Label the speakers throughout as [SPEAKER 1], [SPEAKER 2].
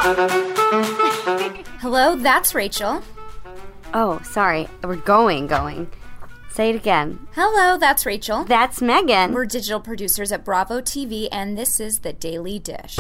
[SPEAKER 1] Hello, that's Rachel.
[SPEAKER 2] Oh, sorry. We're going. Say it again.
[SPEAKER 1] Hello, that's Rachel.
[SPEAKER 2] That's Megan.
[SPEAKER 1] We're digital producers at Bravo TV, and this is The Daily Dish.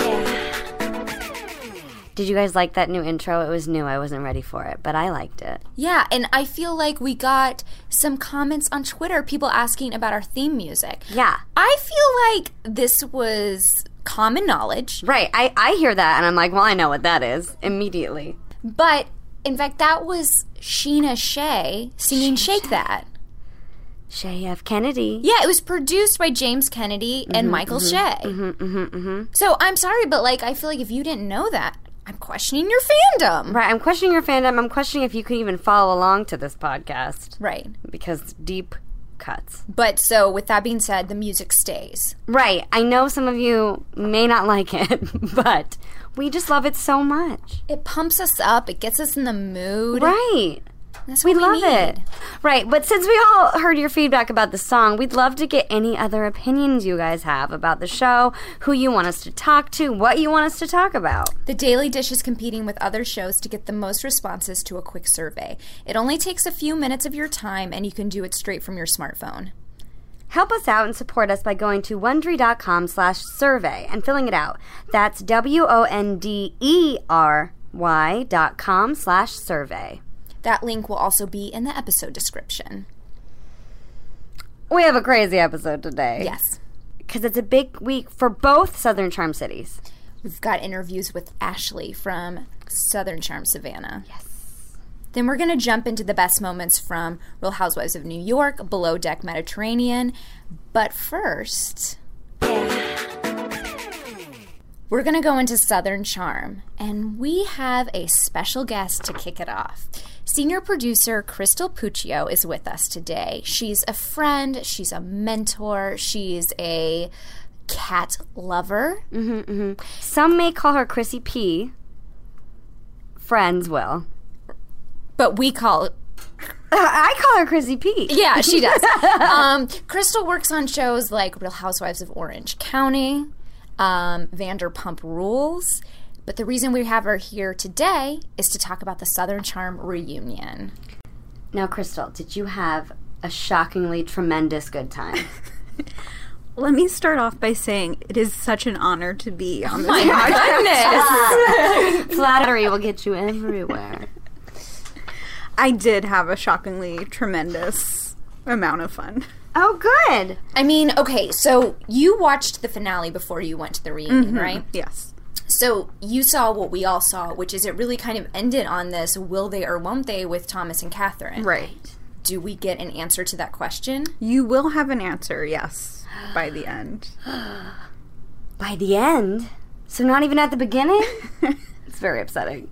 [SPEAKER 2] Did you guys like that new intro? It was new. I wasn't ready for it, but I liked it.
[SPEAKER 1] Yeah, and I feel like we got some comments on Twitter, people asking about our theme music.
[SPEAKER 2] Yeah.
[SPEAKER 1] I feel like this was common knowledge.
[SPEAKER 2] Right. I hear that, and I'm like, well, I know what that is immediately.
[SPEAKER 1] But, in fact, that was Sheena Shea singing Shake That.
[SPEAKER 2] Shea F. Kennedy.
[SPEAKER 1] Yeah, it was produced by James Kennedy and Michael Shea. So, I'm sorry, but, I feel like if you didn't know that, I'm questioning your fandom.
[SPEAKER 2] Right, I'm questioning your fandom. I'm questioning if you could even follow along to this podcast.
[SPEAKER 1] Right.
[SPEAKER 2] Because deep cuts.
[SPEAKER 1] But, so, with that being said, the music stays.
[SPEAKER 2] Right. I know some of you may not like it, but we just love it so much.
[SPEAKER 1] It pumps us up. It gets us in the mood.
[SPEAKER 2] Right.
[SPEAKER 1] That's what
[SPEAKER 2] we love
[SPEAKER 1] need.
[SPEAKER 2] it. Right, but since we all heard your feedback about the song, we'd love to get any other opinions you guys have about the show, who you want us to talk to, what you want us to talk about.
[SPEAKER 1] The Daily Dish is competing with other shows to get the most responses to a quick survey. It only takes a few minutes of your time, and you can do it straight from your smartphone.
[SPEAKER 2] Help us out and support us by going to Wondery.com/survey and filling it out. That's WONDERY.com/survey.
[SPEAKER 1] That link will also be in the episode description.
[SPEAKER 2] We have a crazy episode today.
[SPEAKER 1] Yes.
[SPEAKER 2] Because it's a big week for both Southern Charm cities.
[SPEAKER 1] We've got interviews with Ashley from Southern Charm Savannah.
[SPEAKER 2] Yes.
[SPEAKER 1] Then we're going to jump into the best moments from Real Housewives of New York, Below Deck Mediterranean. But first, we're going to go into Southern Charm, and we have a special guest to kick it off. Senior producer Crystal Puccio is with us today. She's a friend, she's a mentor, she's a cat lover.
[SPEAKER 2] Some may call her Chrissy P. Friends will.
[SPEAKER 1] But we call...
[SPEAKER 2] I call her Chrissy P.
[SPEAKER 1] Yeah, she does. Crystal works on shows like Real Housewives of Orange County, Vanderpump Rules. But the reason we have her here today is to talk about the Southern Charm reunion.
[SPEAKER 2] Now, Crystal, did you have a shockingly tremendous good time?
[SPEAKER 3] Let me start off by saying it is such an honor to be on this
[SPEAKER 1] My goodness!
[SPEAKER 2] Flattery will get you everywhere.
[SPEAKER 3] I did have a shockingly tremendous amount of fun.
[SPEAKER 2] Oh, good.
[SPEAKER 1] I mean, okay, so you watched the finale before you went to the reunion, right?
[SPEAKER 3] Yes.
[SPEAKER 1] So you saw what we all saw, which is it really kind of ended on this will they or won't they with Thomas and Catherine.
[SPEAKER 3] Right.
[SPEAKER 1] Do we get an answer to that question?
[SPEAKER 3] You will have an answer, yes, by the end.
[SPEAKER 2] By the end? So not even at the beginning? It's very upsetting.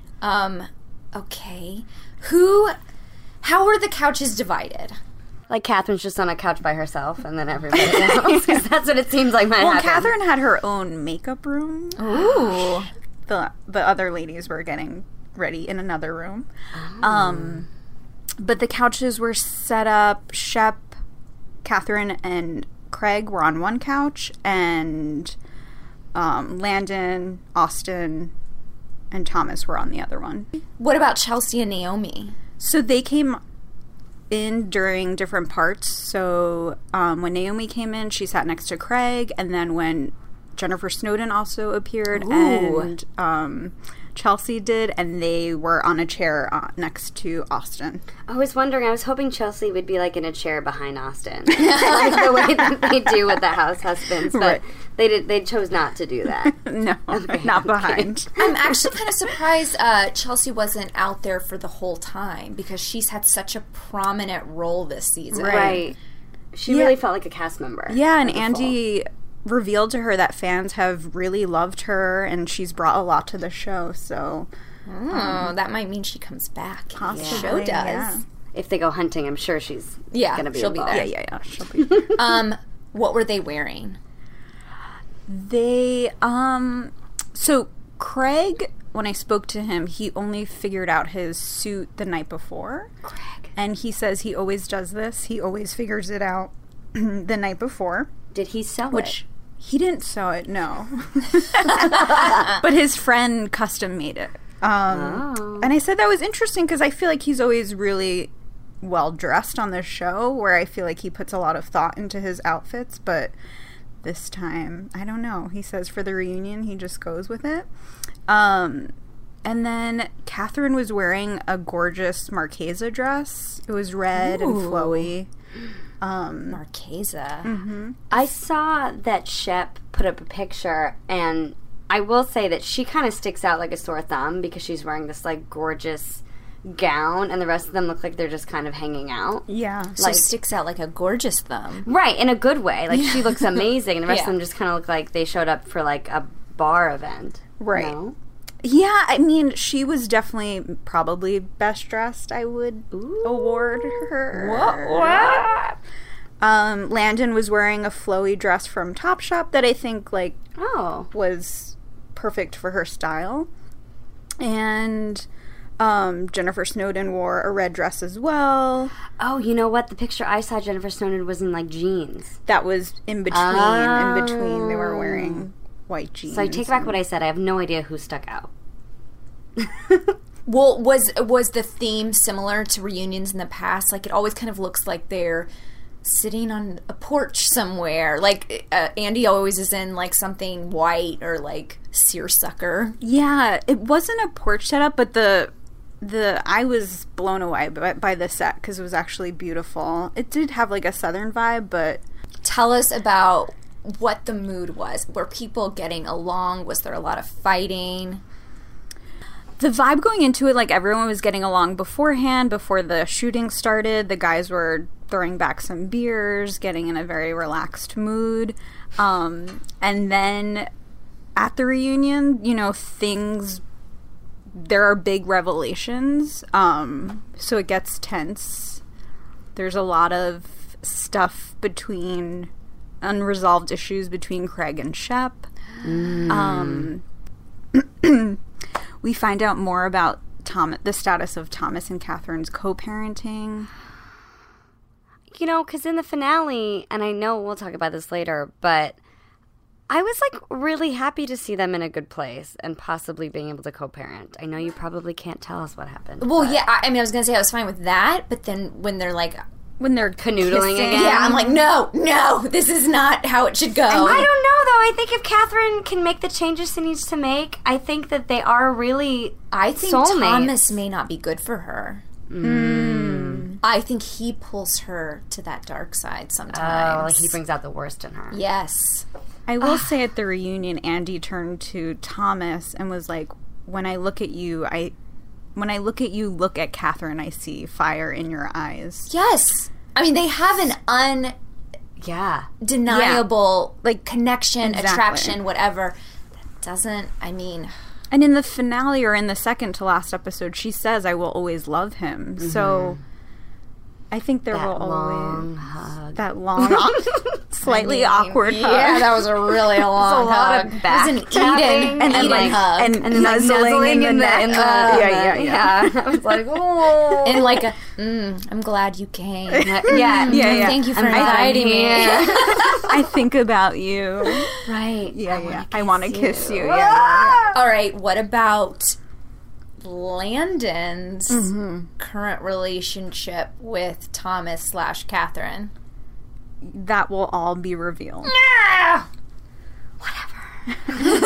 [SPEAKER 1] Okay. How are the couches divided?
[SPEAKER 2] Like Catherine's just on a couch by herself, and then everybody else. Because that's what it seems like might happen.
[SPEAKER 3] Catherine had her own makeup room.
[SPEAKER 1] Ooh.
[SPEAKER 3] The other ladies were getting ready in another room. But the couches were set up. Shep, Catherine, and Craig were on one couch, and Landon, Austin, and Thomas were on the other one.
[SPEAKER 1] What about Chelsea and Naomi?
[SPEAKER 3] So they came in during different parts. So when Naomi came in, she sat next to Craig, and then when Jennifer Snowden also appeared, and Chelsea did, and they were on a chair next to Austin.
[SPEAKER 2] I was wondering, I was hoping Chelsea would be like in a chair behind Austin. Like the way that they do with the house husbands, but they chose not to do that.
[SPEAKER 3] No, not behind.
[SPEAKER 1] I'm actually kind of surprised Chelsea wasn't out there for the whole time because she's had such a prominent role this season.
[SPEAKER 2] Right. She really felt like a cast member.
[SPEAKER 3] Yeah, and Andy revealed to her that fans have really loved her, and she's brought a lot to the show, so...
[SPEAKER 1] that might mean she comes back.
[SPEAKER 3] Possibly,
[SPEAKER 1] The show does.
[SPEAKER 3] yeah.
[SPEAKER 2] If they go hunting, I'm sure she's going to be
[SPEAKER 1] she'll be
[SPEAKER 2] involved.
[SPEAKER 1] there.
[SPEAKER 3] Yeah, she'll be there.
[SPEAKER 1] What were they wearing?
[SPEAKER 3] They, so Craig, when I spoke to him, he only figured out his suit the night before.
[SPEAKER 2] Craig.
[SPEAKER 3] And he says he always does this. He always figures it out the night before.
[SPEAKER 2] Did he sell
[SPEAKER 3] Which, He didn't sew it, no. But his friend custom made it. And I said that was interesting because I feel like he's always really well dressed on this show, where I feel like he puts a lot of thought into his outfits, but this time, I don't know. He says for the reunion, he just goes with it. And then Catherine was wearing a gorgeous Marchesa dress. It was red and flowy.
[SPEAKER 1] Marchesa.
[SPEAKER 3] Mm-hmm.
[SPEAKER 2] I saw that Shep put up a picture, and I will say that she kind of sticks out like a sore thumb because she's wearing this, like, gorgeous gown, and the rest of them look like they're just kind of hanging out.
[SPEAKER 3] Yeah.
[SPEAKER 1] So sticks out like a gorgeous thumb.
[SPEAKER 2] Right, in a good way. Like, she looks amazing, and the rest of them just kind of look like they showed up for, like, a bar event.
[SPEAKER 3] Right.
[SPEAKER 2] You know?
[SPEAKER 3] Yeah, I mean, she was definitely probably best dressed, I would award her. Landon was wearing a flowy dress from Topshop that I think, like, was perfect for her style. And Jennifer Snowden wore a red dress as well.
[SPEAKER 2] Oh, you know what? The picture I saw, Jennifer Snowden was in, like, jeans.
[SPEAKER 3] That was in between. In between, they were wearing white jeans.
[SPEAKER 2] So I take back what I said. I have no idea who stuck out.
[SPEAKER 1] Well, was the theme similar to reunions in the past? Like, it always kind of looks like they're sitting on a porch somewhere. Like, Andy always is in, like, something white or, like, seersucker.
[SPEAKER 3] Yeah, it wasn't a porch setup, but I was blown away by the set because it was actually beautiful. It did have, like, a southern vibe, but...
[SPEAKER 1] Tell us about what the mood was. Were people getting along? Was there a lot of fighting?
[SPEAKER 3] The vibe going into it, like, everyone was getting along beforehand, before the shooting started. The guys were throwing back some beers, getting in a very relaxed mood. And then at the reunion, you know, there are big revelations. So it gets tense. There's a lot of stuff unresolved issues between Craig and Shep. We find out more about the status of Thomas and Catherine's co-parenting.
[SPEAKER 2] You know, because in the finale, and I know we'll talk about this later, but I was, like, really happy to see them in a good place and possibly being able to co-parent. I know you probably can't tell us what happened.
[SPEAKER 1] Well, yeah, I mean, I was going to say I was fine with that, but then when they're, like...
[SPEAKER 3] When they're
[SPEAKER 2] canoodling again?
[SPEAKER 1] Yeah, I'm like, no, this is not how it should go.
[SPEAKER 2] I don't know, though. I think if Catherine can make the changes she needs to make, I think that they are really
[SPEAKER 1] I think
[SPEAKER 2] soulmates.
[SPEAKER 1] Thomas may not be good for her. I think he pulls her to that dark side sometimes.
[SPEAKER 2] Oh, like he brings out the worst in her.
[SPEAKER 1] Yes.
[SPEAKER 3] I will say at the reunion, Andy turned to Thomas and was like, when I look at you, look at Catherine, I see fire in your eyes.
[SPEAKER 1] Yes. I mean, they have an undeniable like connection, attraction, whatever. That doesn't, I mean...
[SPEAKER 3] And in the finale, or in the second to last episode, she says, I will always love him. Mm-hmm. So I think there will always...
[SPEAKER 2] Hug.
[SPEAKER 3] That long, slightly awkward hug.
[SPEAKER 1] Yeah, that was a really long hug.
[SPEAKER 2] It was
[SPEAKER 1] an Eden hug.
[SPEAKER 3] And nuzzling in the neck.
[SPEAKER 2] Yeah. I was like, oh.
[SPEAKER 1] And like, I'm glad you came.
[SPEAKER 2] Yeah.
[SPEAKER 1] Thank you for inviting me.
[SPEAKER 3] I think about you.
[SPEAKER 2] Right.
[SPEAKER 3] Yeah. I want to kiss you. Yeah.
[SPEAKER 1] All right, what about Landon's current relationship with Thomas / Catherine?
[SPEAKER 3] That will all be revealed.
[SPEAKER 2] Whatever.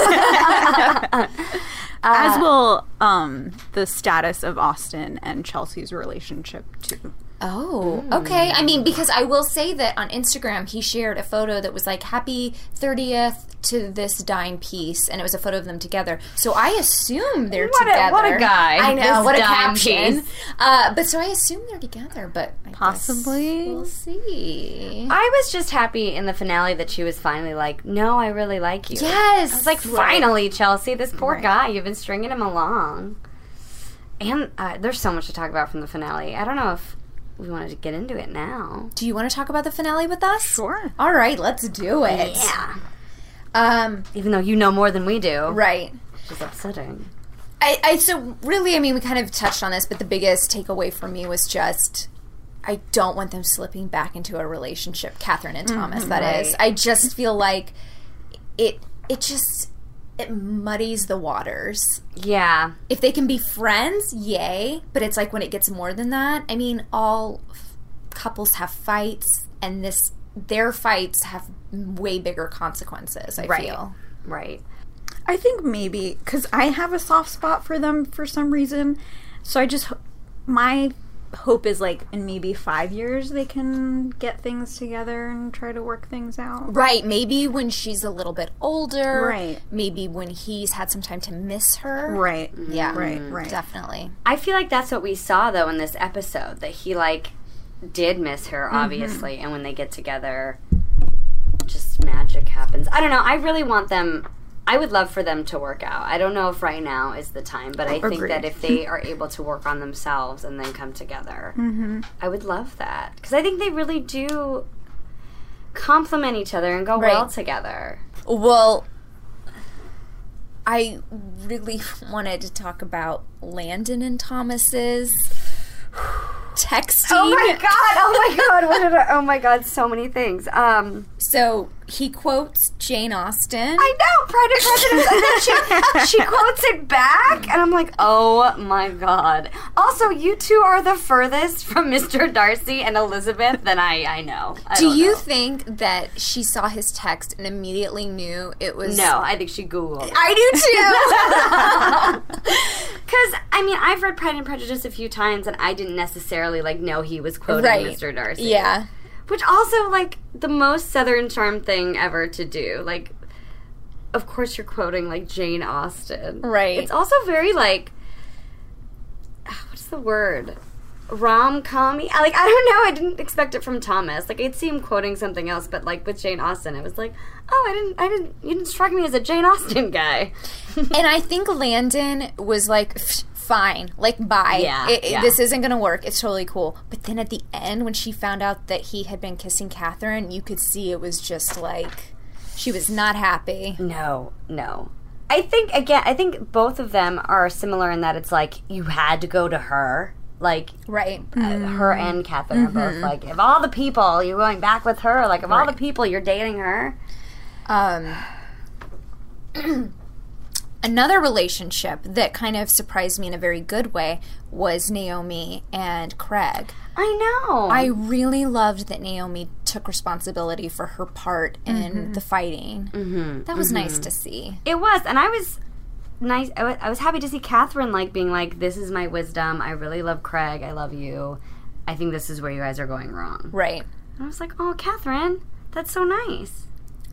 [SPEAKER 3] As will the status of Austin and Chelsea's relationship too.
[SPEAKER 1] Oh, okay. I mean, because I will say that on Instagram, he shared a photo that was like, happy 30th to this dying piece, and it was a photo of them together. So I assume they're together.
[SPEAKER 2] What a guy.
[SPEAKER 1] I know,
[SPEAKER 2] this
[SPEAKER 1] what a
[SPEAKER 2] dying
[SPEAKER 1] caption.
[SPEAKER 2] piece.
[SPEAKER 1] But so I assume they're together, but I
[SPEAKER 3] possibly.
[SPEAKER 1] guess we'll see.
[SPEAKER 2] I was just happy in the finale that she was finally like, no, I really like you.
[SPEAKER 1] Yes!
[SPEAKER 2] I was like, finally, Chelsea, this poor guy, you've been stringing him along. And there's so much to talk about from the finale. I don't know if we wanted to get into it now.
[SPEAKER 1] Do you want to talk about the finale with us?
[SPEAKER 3] Sure.
[SPEAKER 1] All right, let's do it.
[SPEAKER 2] Yeah. Even though you know more than we do.
[SPEAKER 1] Right.
[SPEAKER 2] Which is upsetting.
[SPEAKER 1] So really, I mean, we kind of touched on this, but the biggest takeaway for me was just, I don't want them slipping back into a relationship, Catherine and Thomas, that is. I just feel like it muddies the waters.
[SPEAKER 2] Yeah.
[SPEAKER 1] If they can be friends, yay. But it's like when it gets more than that. I mean, all couples have fights, and their fights have way bigger consequences, I feel.
[SPEAKER 2] Right.
[SPEAKER 3] I think maybe, because I have a soft spot for them for some reason. So my hope is like in maybe 5 years they can get things together and try to work things out.
[SPEAKER 1] Right. Maybe when she's a little bit older.
[SPEAKER 3] Right.
[SPEAKER 1] Maybe when he's had some time to miss her.
[SPEAKER 3] Right.
[SPEAKER 1] Yeah.
[SPEAKER 3] Right.
[SPEAKER 1] Definitely.
[SPEAKER 2] I feel like that's what we saw, though, in this episode, that he, like, did miss her, obviously, and when they get together, just magic happens. I don't know. I really want them... I would love for them to work out. I don't know if right now is the time, but I think that if they are able to work on themselves and then come together, I would love that. Because I think they really do complement each other and go well together.
[SPEAKER 1] Well, I really wanted to talk about Landon and Thomas's texting.
[SPEAKER 2] Oh my god, so many things.
[SPEAKER 1] So he quotes Jane Austen.
[SPEAKER 2] I know, Pride and Prejudice, and then she quotes it back, and I'm like, oh my god. Also, you two are the furthest from Mr. Darcy and Elizabeth than I know.
[SPEAKER 1] Do you think that she saw his text and immediately knew it was...
[SPEAKER 2] No, I think she Googled it.
[SPEAKER 1] I do too!
[SPEAKER 2] Because, I mean, I've read Pride and Prejudice a few times, and I didn't necessarily, like, know he was quoting Mr. Darcy.
[SPEAKER 1] Yeah.
[SPEAKER 2] Which also, like, the most Southern Charm thing ever to do. Like, of course you're quoting, like, Jane Austen.
[SPEAKER 1] Right.
[SPEAKER 2] It's also very, like, what's the word? Rom-com-y? Like, I don't know. I didn't expect it from Thomas. Like, I'd see him quoting something else, but, like, with Jane Austen, it was like, oh, you didn't strike me as a Jane Austen guy.
[SPEAKER 1] And I think Landon was like... fine, like, bye.
[SPEAKER 2] Yeah,
[SPEAKER 1] This isn't going to work. It's totally cool. But then at the end, when she found out that he had been kissing Catherine, you could see it was just like, she was not happy.
[SPEAKER 2] No. I think both of them are similar in that it's like, you had to go to her. Like,
[SPEAKER 1] right.
[SPEAKER 2] Her and Catherine are both like, of all the people, you're going back with her. Like, of all the people, you're dating her.
[SPEAKER 1] Another relationship that kind of surprised me in a very good way was Naomi and Craig.
[SPEAKER 2] I know.
[SPEAKER 1] I really loved that Naomi took responsibility for her part in the fighting. That was nice to see.
[SPEAKER 2] It was, and I was nice. I was happy to see Catherine, like, being like, this is my wisdom. I really love Craig. I love you. I think this is where you guys are going wrong.
[SPEAKER 1] Right.
[SPEAKER 2] And I was like, oh, Catherine, that's so nice.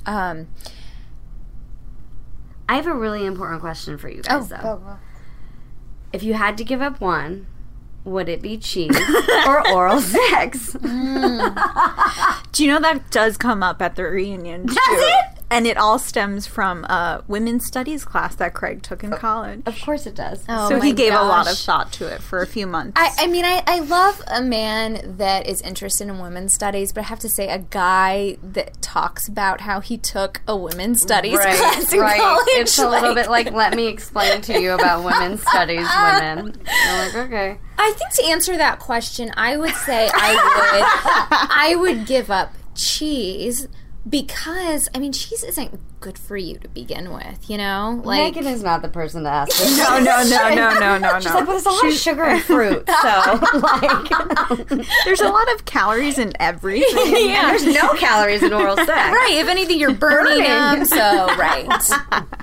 [SPEAKER 2] I have a really important question for you guys, though. If you had to give up one, would it be cheese or oral sex?
[SPEAKER 3] Do you know that does come up at the reunion, too?
[SPEAKER 2] Does it?
[SPEAKER 3] And it all stems from a women's studies class that Craig took in college.
[SPEAKER 2] Of course it does.
[SPEAKER 1] Oh,
[SPEAKER 3] so he gave a lot of
[SPEAKER 1] gosh.
[SPEAKER 3] thought to it for a few months.
[SPEAKER 1] I mean, I love a man that is interested in women's studies, but I have to say, a guy that talks about how he took a women's studies class in college.
[SPEAKER 2] It's a little bit like, let me explain to you about women's studies, women. You're like, okay.
[SPEAKER 1] I think to answer that question, I would say I would give up cheese. Because, I mean, cheese isn't good for you to begin with, you know? Like,
[SPEAKER 2] Megan is not the person to ask this.
[SPEAKER 3] No.
[SPEAKER 2] She's like, well, there's a lot of sugar and fruit, so, like...
[SPEAKER 3] There's a lot of calories in everything.
[SPEAKER 2] And there's no calories in oral sex.
[SPEAKER 1] right, if anything, you're burning them, so, right.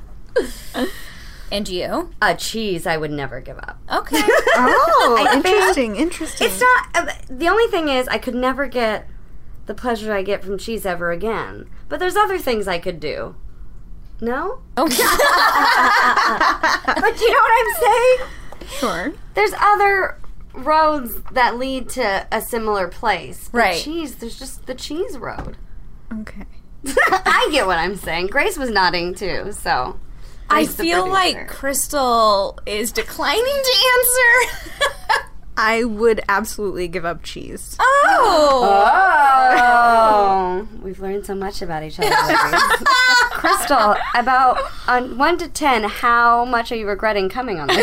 [SPEAKER 1] And you?
[SPEAKER 2] Cheese, I would never give up.
[SPEAKER 1] Okay.
[SPEAKER 3] Oh, interesting.
[SPEAKER 2] It's not... the only thing is, I could never get the pleasure I get from cheese ever again. But there's other things I could do. No?
[SPEAKER 1] Okay.
[SPEAKER 2] But you know what I'm saying?
[SPEAKER 3] Sure.
[SPEAKER 2] There's other roads that lead to a similar place. But
[SPEAKER 1] Right.
[SPEAKER 2] cheese, there's just the cheese road.
[SPEAKER 3] Okay.
[SPEAKER 2] I get what I'm saying. Grace was nodding too, so...
[SPEAKER 1] I
[SPEAKER 2] Grace the
[SPEAKER 1] feel like
[SPEAKER 2] producer.
[SPEAKER 1] Crystal is declining to answer.
[SPEAKER 3] I would absolutely give up cheese.
[SPEAKER 2] Oh, we've learned so much about each other. Crystal, about on 1 to 10, how much are you regretting coming on the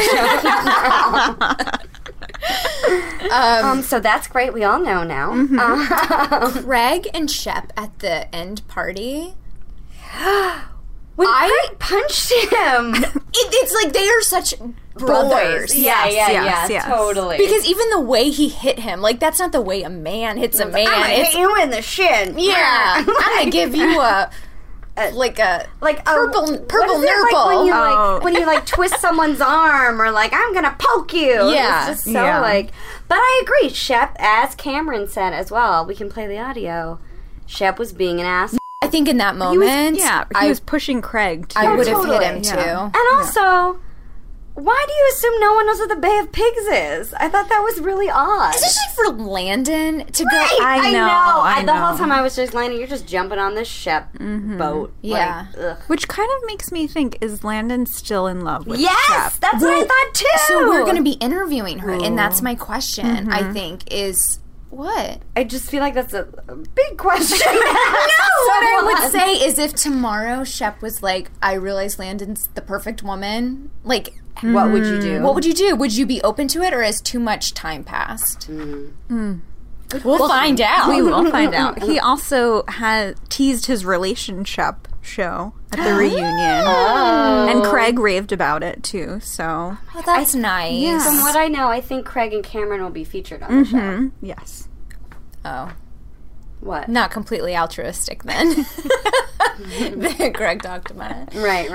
[SPEAKER 2] show? So that's great. We all know now.
[SPEAKER 1] Craig and Shep at the end party.
[SPEAKER 2] When Craig punched him.
[SPEAKER 1] It's like they are such brothers.
[SPEAKER 2] Yeah, totally.
[SPEAKER 1] Because even the way he hit him, like, that's not the way a man hits a man.
[SPEAKER 2] I'm gonna hit you in the shin.
[SPEAKER 1] Yeah. I'm gonna give you a purple nurple.
[SPEAKER 2] When you twist someone's arm, or I'm gonna poke you.
[SPEAKER 1] Yeah.
[SPEAKER 2] It's just so but I agree. Shep, as Cameron said as well, we can play the audio. Shep was being an ass.
[SPEAKER 1] I think in that moment,
[SPEAKER 3] he was pushing Craig too.
[SPEAKER 1] I would have hit him too.
[SPEAKER 2] And also, why do you assume no one knows what the Bay of Pigs is? I thought that was really odd.
[SPEAKER 1] Especially for Landon to go.
[SPEAKER 2] I know. The whole time I was just, Landon, you're just jumping on this Shep boat.
[SPEAKER 1] Yeah.
[SPEAKER 3] Which kind of makes me think, is Landon still in love with
[SPEAKER 2] Yes!
[SPEAKER 3] Shep?
[SPEAKER 2] That's what I thought too!
[SPEAKER 1] So we're going to be interviewing her, and that's my question, I think, is... What?
[SPEAKER 2] I just feel like that's a big question.
[SPEAKER 1] No, what I would say is if tomorrow Shep was like, I realize Landon's the perfect woman, like,
[SPEAKER 2] what would you do?
[SPEAKER 1] What would you do? Would you be open to it, or has too much time passed? We'll find out.
[SPEAKER 3] We will find out. He also had teased his relationship show at the reunion. And Craig raved about it too, so.
[SPEAKER 1] Oh, that's nice.
[SPEAKER 3] Yeah.
[SPEAKER 2] From what I know, I think Craig and Cameron will be featured on the show.
[SPEAKER 3] Yes.
[SPEAKER 1] Oh.
[SPEAKER 2] What?
[SPEAKER 1] Not completely altruistic then. Greg talked about it.
[SPEAKER 2] Right.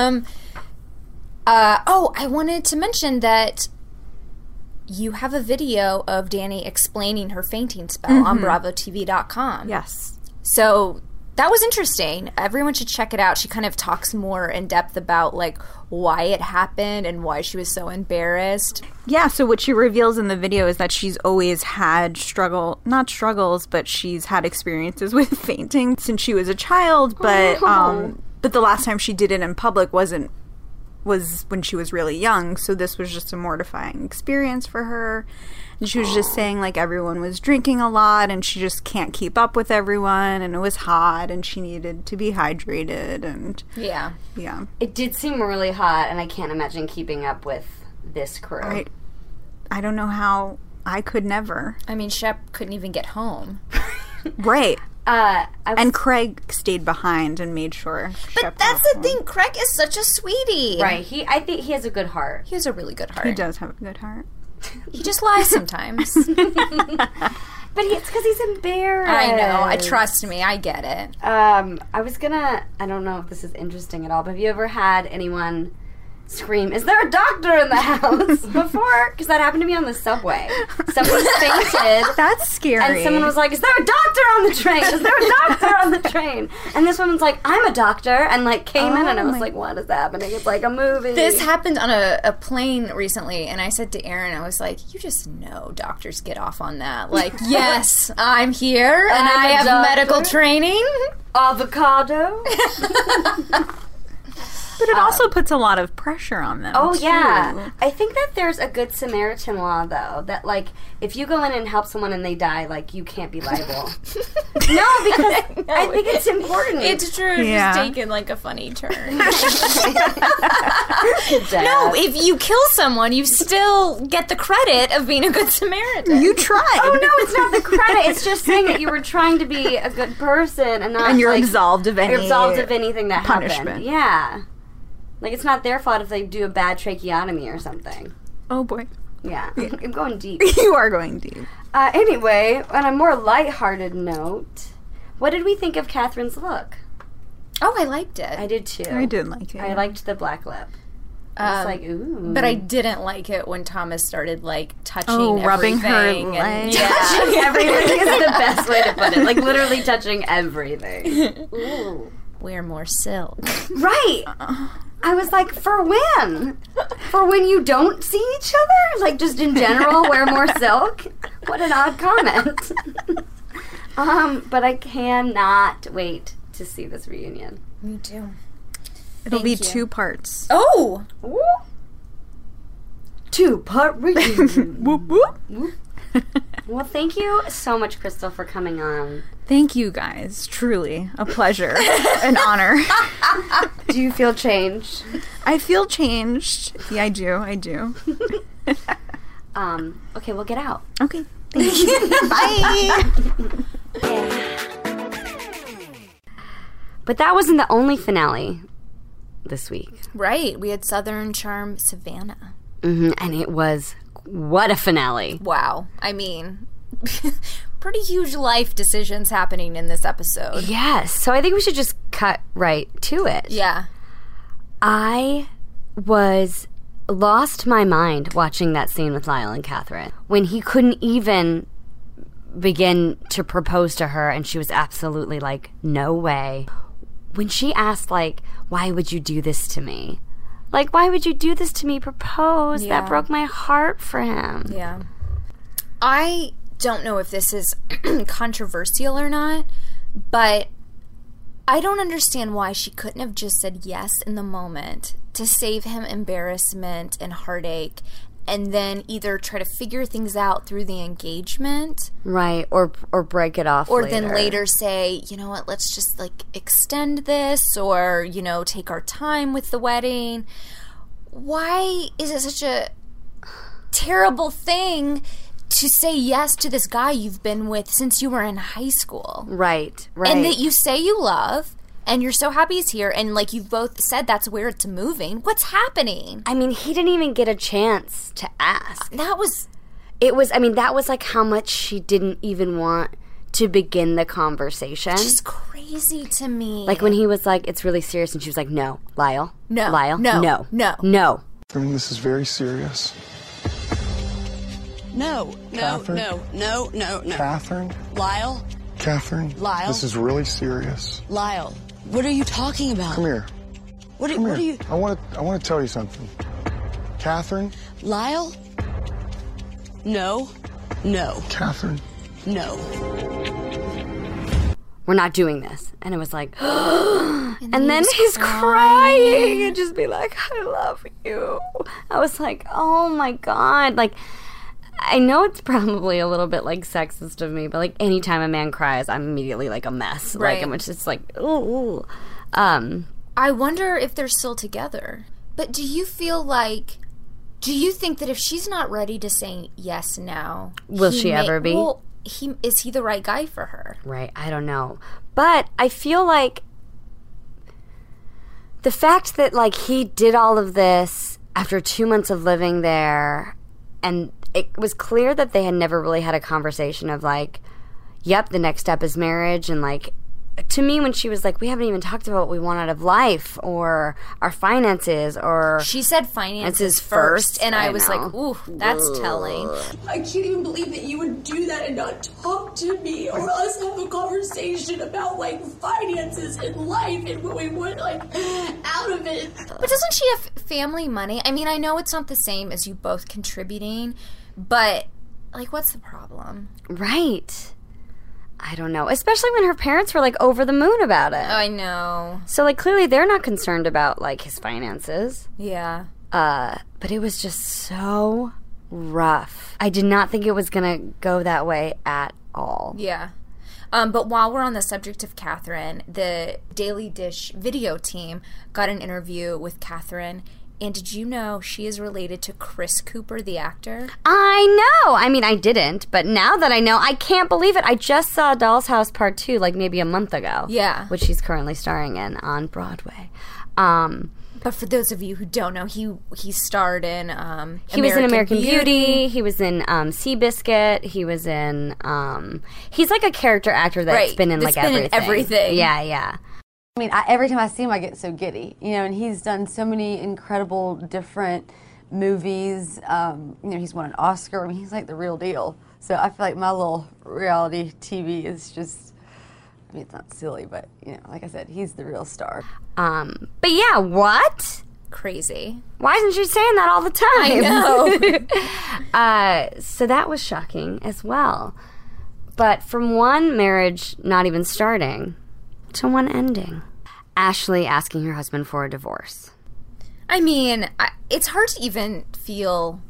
[SPEAKER 1] I wanted to mention that you have a video of Danny explaining her fainting spell on BravoTV.com.
[SPEAKER 3] Yes.
[SPEAKER 1] So that was interesting. Everyone should check it out. She kind of talks more in depth about why it happened and why she was so embarrassed.
[SPEAKER 3] Yeah, so what she reveals in the video is that she's always had not struggles, but she's had experiences with fainting since she was a child, but the last time she did it in public was when she was really young, so this was just a mortifying experience for her. And she was just saying, everyone was drinking a lot, and she just can't keep up with everyone, and it was hot, and she needed to be hydrated, and...
[SPEAKER 1] Yeah.
[SPEAKER 2] It did seem really hot, and I can't imagine keeping up with this crew.
[SPEAKER 3] I don't know how. I could never.
[SPEAKER 1] I mean, Shep couldn't even get home.
[SPEAKER 3] Right. And Craig stayed behind and made sure.
[SPEAKER 1] But that's the thing. Craig is such a sweetie.
[SPEAKER 2] Right. I think he has a good heart.
[SPEAKER 1] He has a really good heart.
[SPEAKER 3] He does have a good heart.
[SPEAKER 1] He just lies sometimes.
[SPEAKER 2] But it's because he's embarrassed.
[SPEAKER 1] I know. Trust me. I get it.
[SPEAKER 2] I don't know if this is interesting at all, but have you ever had anyone scream, "Is there a doctor in the house?" before? Because that happened to me on the subway. Someone fainted.
[SPEAKER 3] That's scary.
[SPEAKER 2] And someone was like, "Is there a doctor on the train? Is there a doctor on the train?" And this woman's like, "I'm a doctor," and came in, and I was like, "What is happening?" It's like a movie.
[SPEAKER 1] This happened on a plane recently, and I said to Aaron, I was like, "You just know doctors get off on that." Yes, I'm here, and I have medical training.
[SPEAKER 2] Avocado.
[SPEAKER 3] But it also puts a lot of pressure on them.
[SPEAKER 2] Oh,
[SPEAKER 3] too.
[SPEAKER 2] yeah. I think that there's a good Samaritan law, though, that, if you go in and help someone and they die, you can't be liable. No, because I think it's important.
[SPEAKER 1] It's true. It's just taken, a funny turn. No, if you kill someone, you still get the credit of being a good Samaritan.
[SPEAKER 3] You tried.
[SPEAKER 2] Oh, no, it's not the credit. It's just saying that you were trying to be a good person and not,
[SPEAKER 3] and you're absolved of
[SPEAKER 2] anything that
[SPEAKER 3] punishment.
[SPEAKER 2] Happened. Yeah. It's not their fault if they do a bad tracheotomy or something.
[SPEAKER 3] Oh, boy.
[SPEAKER 2] Yeah. I'm going deep.
[SPEAKER 3] You are going deep.
[SPEAKER 2] Anyway, on a more lighthearted note, what did we think of Catherine's look?
[SPEAKER 1] Oh, I liked it.
[SPEAKER 2] I did, too.
[SPEAKER 3] I did like it.
[SPEAKER 2] I liked the black lip. Ooh.
[SPEAKER 1] But I didn't like it when Thomas started, touching everything.
[SPEAKER 3] Rubbing her leg.
[SPEAKER 2] Touching everything is the best way to put it. Literally touching everything. Ooh.
[SPEAKER 1] Wear more silk.
[SPEAKER 2] Right. I was like, for when? For when you don't see each other? Just in general, wear more silk? What an odd comment. But I cannot wait to see this reunion.
[SPEAKER 1] Me too.
[SPEAKER 3] It'll be 2 parts.
[SPEAKER 1] Oh!
[SPEAKER 2] Ooh. 2-part reunion.
[SPEAKER 3] Whoop, whoop.
[SPEAKER 2] Well, thank you so much, Crystal, for coming on.
[SPEAKER 3] Thank you, guys. Truly a pleasure. An honor.
[SPEAKER 2] Do you feel changed?
[SPEAKER 3] I feel changed. Yeah, I do.
[SPEAKER 2] Okay, we'll get out.
[SPEAKER 3] Okay. Thank you. Bye.
[SPEAKER 2] But that wasn't the only finale this week.
[SPEAKER 1] Right. We had Southern Charm Savannah.
[SPEAKER 2] Mm-hmm. And it was, what a finale.
[SPEAKER 1] Wow. I mean, pretty huge life decisions happening in this episode.
[SPEAKER 2] Yes. So I think we should just cut right to it.
[SPEAKER 1] Yeah.
[SPEAKER 2] I was lost my mind watching that scene with Lyle and Catherine when he couldn't even begin to propose to her, and she was absolutely like, no way. When she asked, like, why would you do this to me? Like, why would you do this to me? Propose.
[SPEAKER 1] Yeah.
[SPEAKER 2] That broke my heart for him.
[SPEAKER 1] Yeah. I don't know if this is controversial or not, but I don't understand why she couldn't have just said yes in the moment to save him embarrassment and heartache, and then either try to figure things out through the engagement.
[SPEAKER 2] Right, or break it off
[SPEAKER 1] or
[SPEAKER 2] later.
[SPEAKER 1] Then later say, you know what, let's just, like, extend this, or, you know, take our time with the wedding. Why is it such a terrible thing to say yes to this guy you've been with since you were in high school?
[SPEAKER 2] Right.
[SPEAKER 1] And that you say you love, and you're so happy he's here, and like you've both said that's where it's moving. What's happening?
[SPEAKER 2] I mean, he didn't even get a chance to ask.
[SPEAKER 1] That was
[SPEAKER 2] like how much she didn't even want to begin the conversation.
[SPEAKER 1] just crazy to me.
[SPEAKER 2] Like when he was like, it's really serious, and she was like, no, Lyle.
[SPEAKER 1] No.
[SPEAKER 2] Lyle.
[SPEAKER 1] No.
[SPEAKER 2] No.
[SPEAKER 1] No.
[SPEAKER 2] No.
[SPEAKER 4] I mean, this is very serious.
[SPEAKER 5] No.
[SPEAKER 4] Catherine?
[SPEAKER 5] No.
[SPEAKER 4] Catherine?
[SPEAKER 5] Lyle?
[SPEAKER 4] Catherine?
[SPEAKER 5] Lyle?
[SPEAKER 4] This is really serious.
[SPEAKER 5] Lyle, what are you talking about?
[SPEAKER 4] Come here.
[SPEAKER 5] What
[SPEAKER 4] Come
[SPEAKER 5] are
[SPEAKER 4] here.
[SPEAKER 5] you...
[SPEAKER 4] I want to tell you something. Catherine?
[SPEAKER 5] Lyle? No.
[SPEAKER 4] Catherine?
[SPEAKER 5] No.
[SPEAKER 2] We're not doing this. And it was like, and then he's crying and just be like, I love you. I was like, oh my God. Like, I know it's probably a little bit like sexist of me, but like anytime a man cries, I'm immediately like a mess.
[SPEAKER 1] Right.
[SPEAKER 2] Like, I'm just like, ooh.
[SPEAKER 1] I wonder if they're still together. But do you think that if she's not ready to say yes now,
[SPEAKER 2] Will she ever be?
[SPEAKER 1] Well, is he the right guy for her?
[SPEAKER 2] Right, I don't know. But I feel like the fact that, like, he did all of this after 2 months of living there, and it was clear that they had never really had a conversation of, like, yep, the next step is marriage, and, like, to me, when she was like, we haven't even talked about what we want out of life, or our finances, or...
[SPEAKER 1] She said finances first, and I was
[SPEAKER 2] know.
[SPEAKER 1] like, ooh, that's telling.
[SPEAKER 6] I can't even believe that you would do that and not talk to me or us have a conversation about, like, finances and life and what we want, like, out of it.
[SPEAKER 1] But doesn't she have family money? I mean, I know it's not the same as you both contributing, but, like, what's the problem?
[SPEAKER 2] Right. I don't know. Especially when her parents were, like, over the moon about it.
[SPEAKER 1] I know.
[SPEAKER 2] So, like, clearly they're not concerned about, like, his finances.
[SPEAKER 1] Yeah.
[SPEAKER 2] But it was just so rough. I did not think it was going to go that way at all.
[SPEAKER 1] Yeah. But while we're on the subject of Catherine, the Daily Dish video team got an interview with Catherine. And did you know she is related to Chris Cooper, the actor?
[SPEAKER 2] I know! I mean, I didn't, but now that I know, I can't believe it. I just saw Doll's House Part 2, like, maybe a month ago.
[SPEAKER 1] Yeah.
[SPEAKER 2] Which he's currently starring in on Broadway.
[SPEAKER 1] But for those of you who don't know, he starred in
[SPEAKER 2] He was in American Beauty. He was in Seabiscuit. He was in... he's like a character actor that's been in, like, everything. Yeah.
[SPEAKER 7] I mean, every time I see him, I get so giddy, you know, and he's done so many incredible different movies. You know, he's won an Oscar. I mean, he's like the real deal. So I feel like my little reality TV is just, I mean, it's not silly, but, you know, like I said, he's the real star.
[SPEAKER 2] But yeah, what?
[SPEAKER 1] Crazy.
[SPEAKER 2] Why isn't she saying that all the time?
[SPEAKER 1] I know.
[SPEAKER 2] So that was shocking as well. But from one marriage not even starting to one ending. Ashley asking her husband for a divorce.
[SPEAKER 1] I mean, it's hard to even feel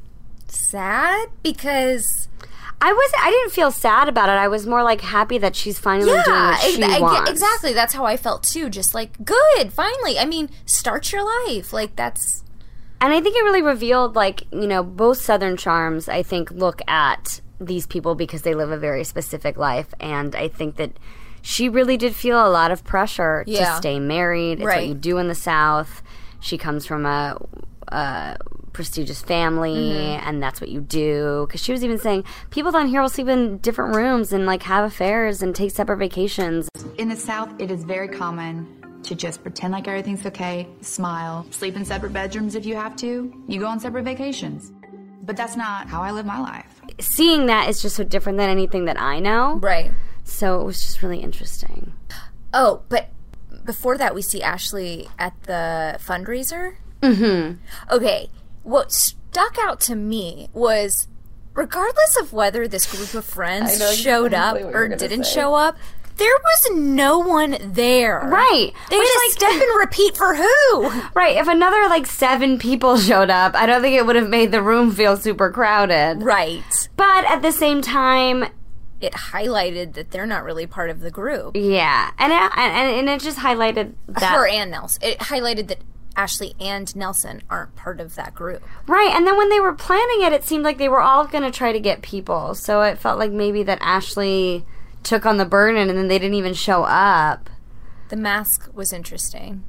[SPEAKER 1] sad because...
[SPEAKER 2] I didn't feel sad about it. I was more like happy that she's finally doing what she wants.
[SPEAKER 1] Exactly. That's how I felt too. Just like, good, finally. I mean, start your life. Like, that's...
[SPEAKER 2] And I think it really revealed, like, you know, both Southern Charms, I think, look at these people because they live a very specific life. And I think that she really did feel a lot of pressure to stay married. It's what you do in the South. she comes from a prestigious family, and that's what you do. Because she was even saying people down here will sleep in different rooms and like have affairs and take separate vacations.
[SPEAKER 8] In the South, it is very common to just pretend like everything's okay, smile, sleep in separate bedrooms if you have to. You go on separate vacations. But that's not how I live my life.
[SPEAKER 2] Seeing that is just so different than anything that I know.
[SPEAKER 1] Right.
[SPEAKER 2] So it was just really interesting.
[SPEAKER 1] Oh, but before that, we see Ashley at the fundraiser. Okay, what stuck out to me was, regardless of whether this group of friends showed up or didn't show up, there was no one there.
[SPEAKER 2] Right.
[SPEAKER 1] They just step and repeat for who?
[SPEAKER 2] Right. If another, 7 people showed up, I don't think it would have made the room feel super crowded.
[SPEAKER 1] Right.
[SPEAKER 2] But at the same time,
[SPEAKER 1] it highlighted that they're not really part of the group.
[SPEAKER 2] Yeah. And it just highlighted that.
[SPEAKER 1] Her and Nelson. It highlighted that Ashley and Nelson aren't part of that group.
[SPEAKER 2] Right. And then when they were planning it, it seemed like they were all going to try to get people. So it felt like maybe that Ashley took on the burden and then they didn't even show up.
[SPEAKER 1] The mask was interesting.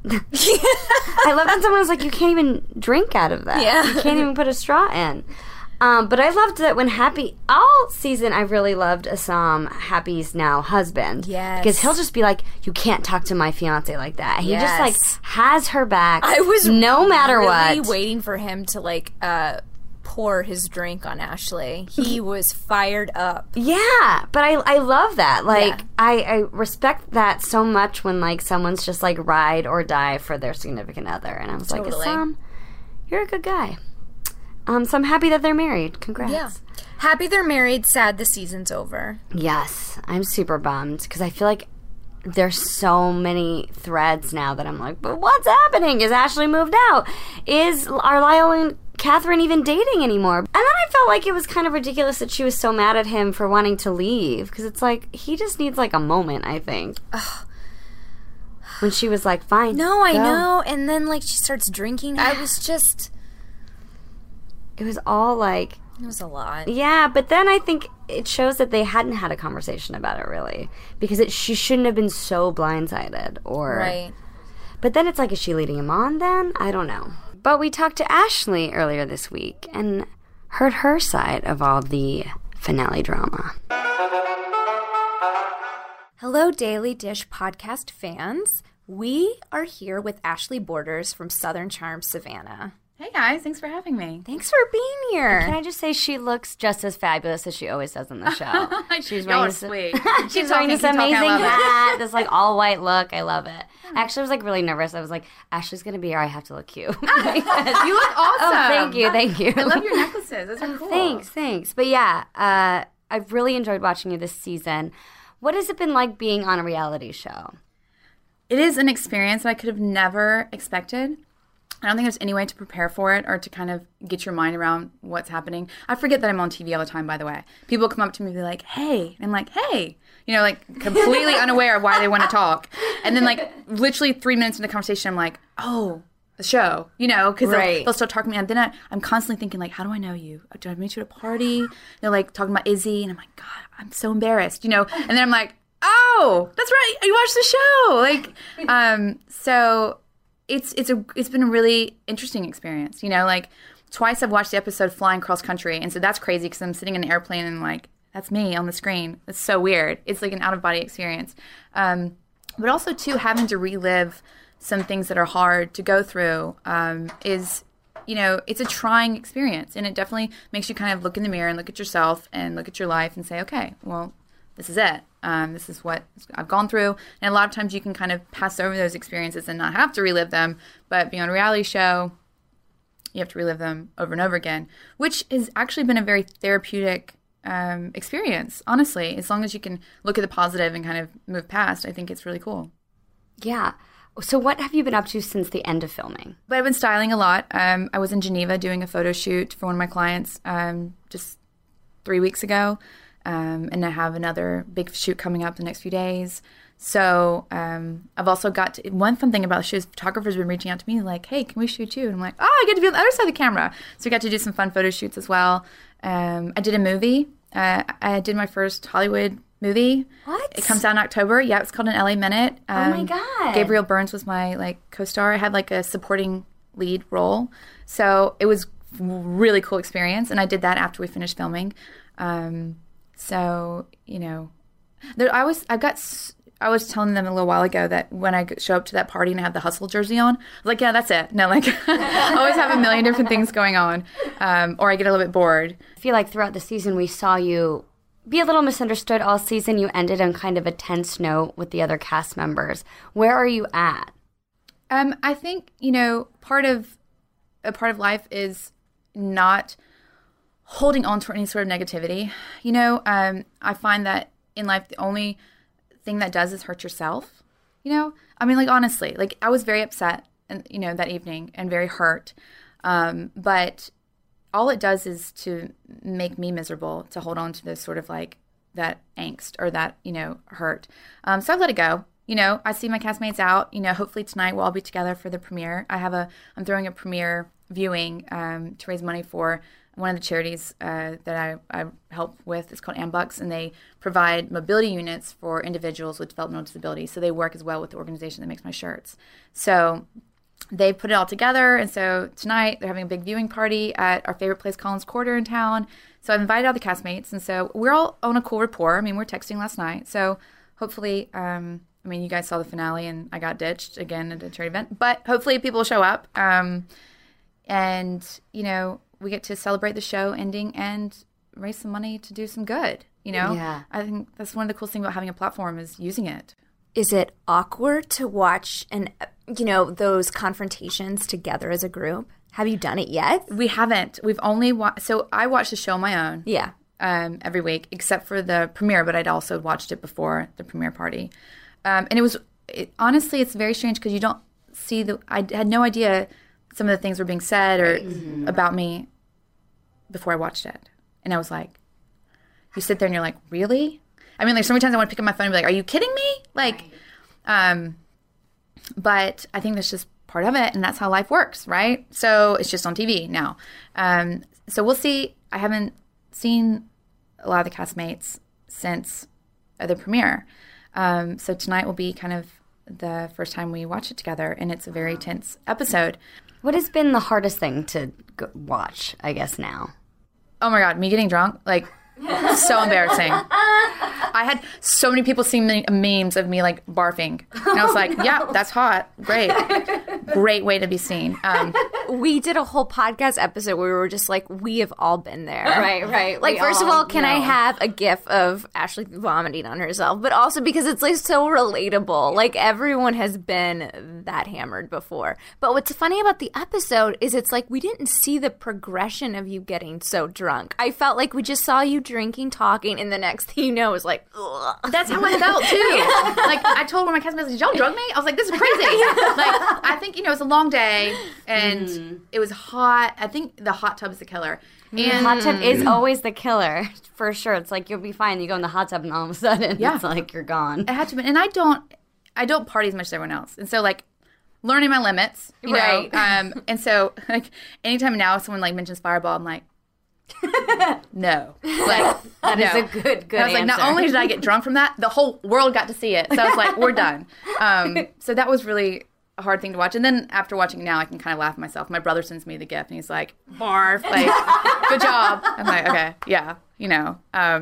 [SPEAKER 2] I love that someone was like, you can't even drink out of that.
[SPEAKER 1] Yeah.
[SPEAKER 2] You can't even put a straw in. But I loved that when Happy, all season I really loved Assam, Happy's now husband.
[SPEAKER 1] Yes.
[SPEAKER 2] Because he'll just be like, you can't talk to my fiance like that. He just has her back.
[SPEAKER 1] I was
[SPEAKER 2] no matter
[SPEAKER 1] really
[SPEAKER 2] what.
[SPEAKER 1] waiting for him to pour his drink on Ashley. He was fired up.
[SPEAKER 2] Yeah, but I love that. I respect that so much when someone's just ride or die for their significant other. And I was like, Assam, you're a good guy. So I'm happy that they're married. Congrats.
[SPEAKER 1] Yeah. Happy they're married, sad the season's over.
[SPEAKER 2] Yes, I'm super bummed because I feel like there's so many threads now that I'm like, but what's happening? Is Ashley moved out? Are Lyle and Catherine even dating anymore? And then I felt like it was kind of ridiculous that she was so mad at him for wanting to leave because it's like he just needs a moment, I think. Ugh. When she was like, fine.
[SPEAKER 1] No, I know. And then she starts drinking. I was just...
[SPEAKER 2] It was all
[SPEAKER 1] It was a lot.
[SPEAKER 2] Yeah, but then I think it shows that they hadn't had a conversation about it, really. Because she shouldn't have been so blindsided.
[SPEAKER 1] Right.
[SPEAKER 2] But then it's is she leading him on then? I don't know. But we talked to Ashley earlier this week and heard her side of all the finale drama.
[SPEAKER 1] Hello, Daily Dish podcast fans. We are here with Ashley Borders from Southern Charm Savannah.
[SPEAKER 9] Hey guys, thanks for having me.
[SPEAKER 1] Thanks for being here.
[SPEAKER 2] Can I just say she looks just as fabulous as she always does on the show.
[SPEAKER 9] She's wearing sweet.
[SPEAKER 2] She's wearing this amazing hat, this all white look. I love it. Actually, I was really nervous. I was like, Ashley's gonna be here. I have to look cute.
[SPEAKER 9] You look awesome.
[SPEAKER 2] Oh, thank you.
[SPEAKER 9] I love your necklaces. Those are cool.
[SPEAKER 2] Thanks. But yeah, I've really enjoyed watching you this season. What has it been like being on a reality show?
[SPEAKER 9] It is an experience that I could have never expected. I don't think there's any way to prepare for it or to kind of get your mind around what's happening. I forget that I'm on TV all the time, by the way. People come up to me and be like, hey. And I'm like, hey. Completely unaware of why they want to talk. And then, literally 3 minutes into the conversation, I'm like, oh, the show. Because they'll start talking to me. And then I'm constantly thinking, how do I know you? Did I meet you at a party? They're, talking about Izzy. And I'm like, God, I'm so embarrassed, And then I'm like, oh, that's right. You watched the show. So... It's been a really interesting experience, twice I've watched the episode flying cross country, and so that's crazy because I'm sitting in an airplane and that's me on the screen. It's so weird. It's an out of body experience, but also too having to relive some things that are hard to go through is it's a trying experience, and it definitely makes you kind of look in the mirror and look at yourself and look at your life and say, okay, well, this is it. This is what I've gone through. And a lot of times you can kind of pass over those experiences and not have to relive them. But being on a reality show, you have to relive them over and over again, which has actually been a very therapeutic experience, honestly. As long as you can look at the positive and kind of move past, I think it's really cool.
[SPEAKER 2] Yeah. So what have you been up to since the end of filming?
[SPEAKER 9] But I've been styling a lot. I was in Geneva doing a photo shoot for one of my clients just 3 weeks ago. And I have another big shoot coming up the next few days. So I've also got to, one fun thing about the show is photographers have been reaching out to me like, hey, can we shoot you? And I'm like, oh, I get to be on the other side of the camera. So we got to do some fun photo shoots as well. I did a movie. I did my first Hollywood movie.
[SPEAKER 2] What?
[SPEAKER 9] It comes out in October. Yeah, it's called An LA Minute.
[SPEAKER 2] Oh my God.
[SPEAKER 9] Gabriel Byrnes was my co-star. I had a supporting lead role. So it was a really cool experience, and I did that after we finished filming. So, you know, I was telling them a little while ago that when I show up to that party and I have the Hustle jersey on, I was like, yeah, that's it. No, like, I always have a million different things going on, or I get a little bit bored.
[SPEAKER 2] I feel like throughout the season we saw you be a little misunderstood all season. You ended on kind of a tense note with the other cast members. Where are you at?
[SPEAKER 9] I think, you know, a part of life is not holding on to any sort of negativity. You know, I find that in life, the only thing that does is hurt yourself. You know, I mean, like, honestly, like, I was very upset, and you know, that evening, and very hurt. But all it does is to make me miserable, to hold on to this sort of like that angst or that, you know, hurt. So I've let it go. You know, I see my castmates out. You know, hopefully tonight we'll all be together for the premiere. I'm throwing a premiere viewing to raise money for one of the charities that I help with. It's called Ambucks, and they provide mobility units for individuals with developmental disabilities. So they work as well with the organization that makes my shirts. So they put it all together, and so tonight they're having a big viewing party at our favorite place, Collins Quarter in town. So I've invited all the castmates, and so we're all on a cool rapport. I mean, we're texting last night, so hopefully, I mean, you guys saw the finale, and I got ditched again at a charity event, but hopefully people will show up, and, you know, we get to celebrate the show ending and raise some money to do some good, you know?
[SPEAKER 2] Yeah.
[SPEAKER 9] I think that's one of the coolest things about having a platform is using it.
[SPEAKER 1] Is it awkward to watch those confrontations together as a group? Have you done it yet?
[SPEAKER 9] We haven't. We've only so I watched the show on my own.
[SPEAKER 1] Yeah.
[SPEAKER 9] Every week, except for the premiere, but I'd also watched it before the premiere party. And honestly, it's very strange because you don't see I had no idea some of the things were being said or about me before I watched it. And I was like, you sit there and you're like, really? I mean, like, so many times I want to pick up my phone and be like, are you kidding me? Like, but I think that's just part of it, and that's how life works, right? So it's just on TV now. So we'll see. I haven't seen a lot of the castmates since the premiere. So tonight will be kind of the first time we watch it together, and it's a very tense episode.
[SPEAKER 2] What has been the hardest thing to watch, I guess, now?
[SPEAKER 9] Oh my God, me getting drunk? Like, so embarrassing. I had so many people send me memes of me, like, barfing. And I was like, yeah, that's hot. Great. Great way to be seen.
[SPEAKER 1] We did a whole podcast episode where we were just like, we have all been there.
[SPEAKER 2] Right.
[SPEAKER 1] Like, first of all, can I have a gif of Ashley vomiting on herself? But also because it's, like, so relatable. Like, everyone has been that hammered before. But what's funny about the episode is it's like we didn't see the progression of you getting so drunk. I felt like we just saw you drinking, talking, and the next thing you know, it was like, ugh.
[SPEAKER 9] That's how I felt, too. Like, I told one of my castmates, did y'all drug me? I was like, this is crazy. Like, I think, you know, it's a long day, and it was hot. I think the hot tub is the killer.
[SPEAKER 2] And hot tub is always the killer, for sure. It's like, you'll be fine. You go in the hot tub, and all of a sudden, it's like you're gone.
[SPEAKER 9] It had to be. And I don't party as much as everyone else. And so, like, learning my limits, you know. And so, like, anytime now someone, like, mentions Fireball, I'm like, no. Like,
[SPEAKER 2] that is a good
[SPEAKER 9] I was like, not only did I get drunk from that, the whole world got to see it. So I was like, we're done. So that was really a hard thing to watch. And then after watching it now, I can kind of laugh at myself. My brother sends me the gift, and he's like, barf, like, good job. I'm like, okay, yeah, you know.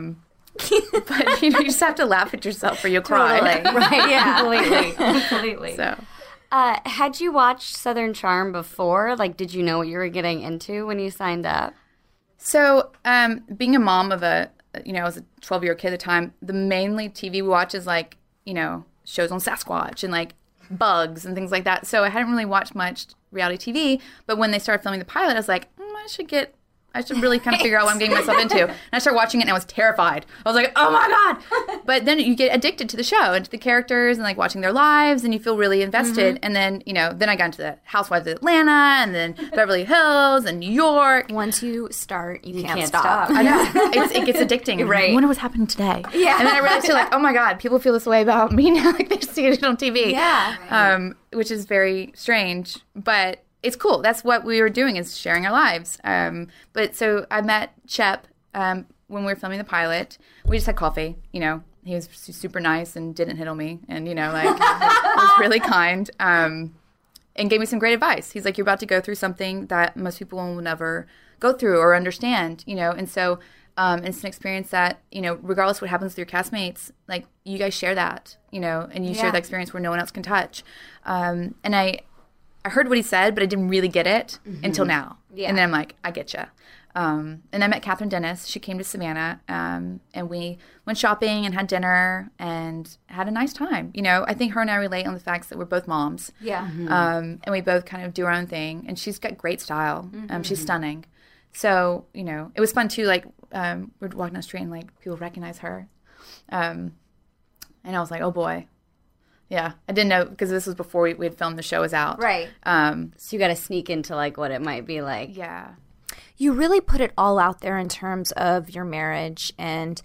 [SPEAKER 9] But, you know, you just have to laugh at yourself or you'll cry.
[SPEAKER 2] Totally. Right, yeah. Completely.
[SPEAKER 9] So.
[SPEAKER 2] Had you watched Southern Charm before? Like, did you know what you were getting into when you signed up?
[SPEAKER 9] So, being a mom of I was a 12-year-old kid at the time, the mainly TV we watch is, like, you know, shows on Sasquatch and, like, bugs and things like that. So I hadn't really watched much reality TV, but when they started filming the pilot, I was like, I should really kind of figure out what I'm getting myself into. And I started watching it, and I was terrified. I was like, oh my God. But then you get addicted to the show and to the characters and, like, watching their lives, and you feel really invested. And then, you know, then I got into the Housewives of Atlanta and then Beverly Hills and New York.
[SPEAKER 1] Once you start, you can't stop.
[SPEAKER 9] I know. It gets addicting.
[SPEAKER 1] Right.
[SPEAKER 9] I wonder what's happening today.
[SPEAKER 1] Yeah.
[SPEAKER 9] And then I realized, too, like, oh my God, people feel this way about me now. Like, they see it on TV.
[SPEAKER 1] Yeah.
[SPEAKER 9] Which is very strange. But it's cool. That's what we were doing, is sharing our lives. But so I met Shep when we were filming the pilot. We just had coffee, you know. He was super nice and didn't hit on me, and, you know, like, was really kind. and gave me some great advice. He's like, you're about to go through something that most people will never go through or understand, and so it's an experience that, regardless of what happens with your castmates, like, you guys share that, and you share that experience where no one else can touch. And I heard what he said, but I didn't really get it until now. Yeah. And then I'm like, I get you. And I met Catherine Dennis. She came to Savannah, and we went shopping and had dinner and had a nice time. I think her and I relate on the facts that we're both moms.
[SPEAKER 1] Yeah.
[SPEAKER 9] And we both kind of do our own thing. And she's got great style. She's stunning. So, it was fun too. Like, we're walking down the street and like people recognize her. And I was like, oh boy. Yeah. I didn't know, because this was before we had filmed, the show was out.
[SPEAKER 1] Right.
[SPEAKER 2] So you got to sneak into like what it might be like.
[SPEAKER 9] Yeah.
[SPEAKER 1] You really put it all out there in terms of your marriage. And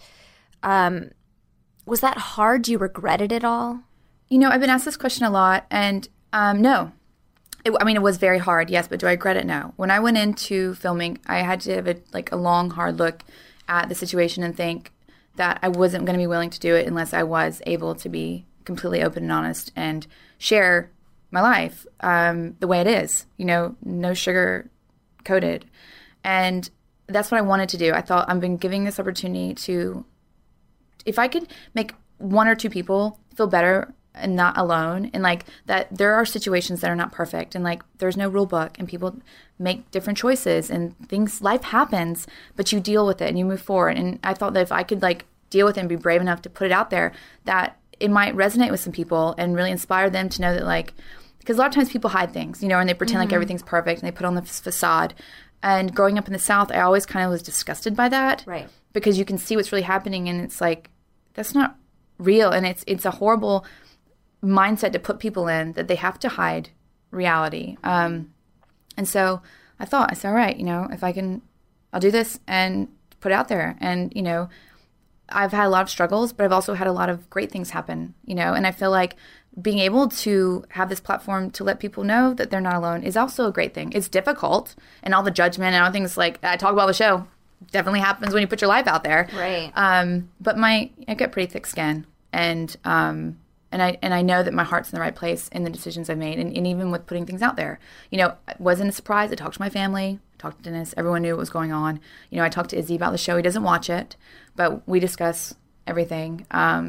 [SPEAKER 1] was that hard? Do you regret it at all?
[SPEAKER 9] I've been asked this question a lot, and no. It was very hard, yes, but do I regret it? No. When I went into filming, I had to have a long, hard look at the situation and think that I wasn't going to be willing to do it unless I was able to be completely open and honest and share my life the way it is, no sugar coated. And that's what I wanted to do. I thought, I've been giving this opportunity to, if I could make one or two people feel better and not alone, and like that there are situations that are not perfect, and like there's no rule book, and people make different choices, and life happens, but you deal with it and you move forward. And I thought that if I could like deal with it and be brave enough to put it out there, that it might resonate with some people and really inspire them to know that, like, because a lot of times people hide things, and they pretend like everything's perfect and they put on the facade. And growing up in the South, I always kind of was disgusted by that.
[SPEAKER 1] Right. Because
[SPEAKER 9] you can see what's really happening, and it's like, that's not real. And it's a horrible mindset to put people in, that they have to hide reality. And so I said, all right, if I can, I'll do this and put it out there. And, I've had a lot of struggles, but I've also had a lot of great things happen, and I feel like being able to have this platform to let people know that they're not alone is also a great thing. It's difficult, and all the judgment and all things like I talk about the show definitely happens when you put your life out there.
[SPEAKER 1] Right.
[SPEAKER 9] But I've got pretty thick skin, and I know that my heart's in the right place in the decisions I've made, and even with putting things out there. It wasn't a surprise. I talked to my family, talked to Dennis. Everyone knew what was going on. I talked to Izzy about the show. He doesn't watch it, but we discuss everything.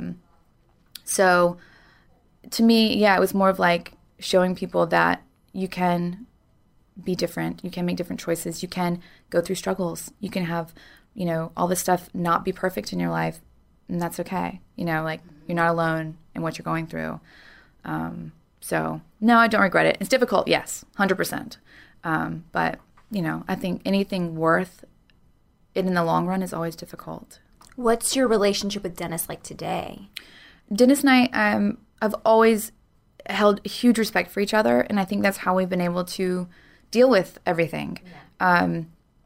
[SPEAKER 9] So to me, yeah, it was more of like showing people that you can be different. You can make different choices. You can go through struggles. You can have, all this stuff not be perfect in your life, and that's okay. Like, you're not alone in what you're going through. So no, I don't regret it. It's difficult, yes, 100%. But I think anything worth it in the long run is always difficult.
[SPEAKER 1] What's your relationship with Dennis like today?
[SPEAKER 9] Dennis and I have always held huge respect for each other, and I think that's how we've been able to deal with everything. Yeah.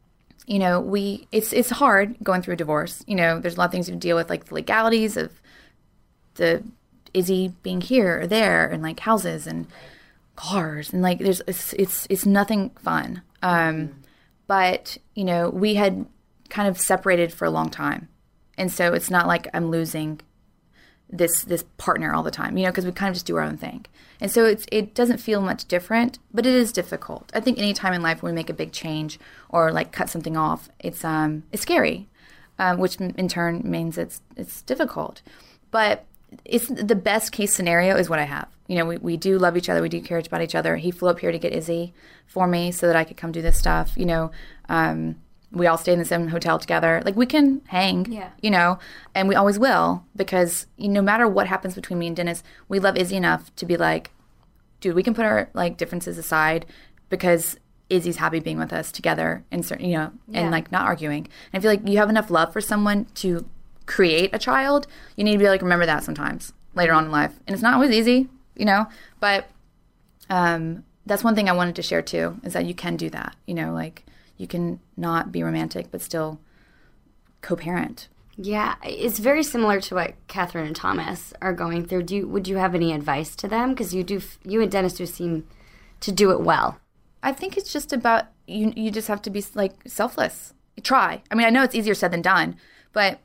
[SPEAKER 9] It's hard going through a divorce. There's a lot of things you deal with, like the legalities of the Izzy being here or there, and like houses and cars, and like it's nothing fun. But we had kind of separated for a long time, and so it's not like I'm losing this partner all the time, because we kind of just do our own thing. And so it doesn't feel much different, but it is difficult. I think any time in life when we make a big change or like cut something off, it's scary, which in turn means it's difficult. But it's the best case scenario is what I have. We do love each other. We do care about each other. He flew up here to get Izzy for me so that I could come do this stuff. We all stay in the same hotel together. Like, we can hang, and we always will, because no matter what happens between me and Dennis, we love Izzy enough to be like, dude, we can put our like differences aside because Izzy's happy being with us together, and and like not arguing. And I feel like you have enough love for someone to create a child. You need to be like, remember that sometimes later on in life, and it's not always easy, But that's one thing I wanted to share too, is that you can do that. Like, you can not be romantic, but still co-parent.
[SPEAKER 2] Yeah, it's very similar to what Catherine and Thomas are going through. Would you have any advice to them? Because you and Dennis do seem to do it well.
[SPEAKER 9] I think it's just about you just have to be like selfless. Try. I mean, I know it's easier said than done, but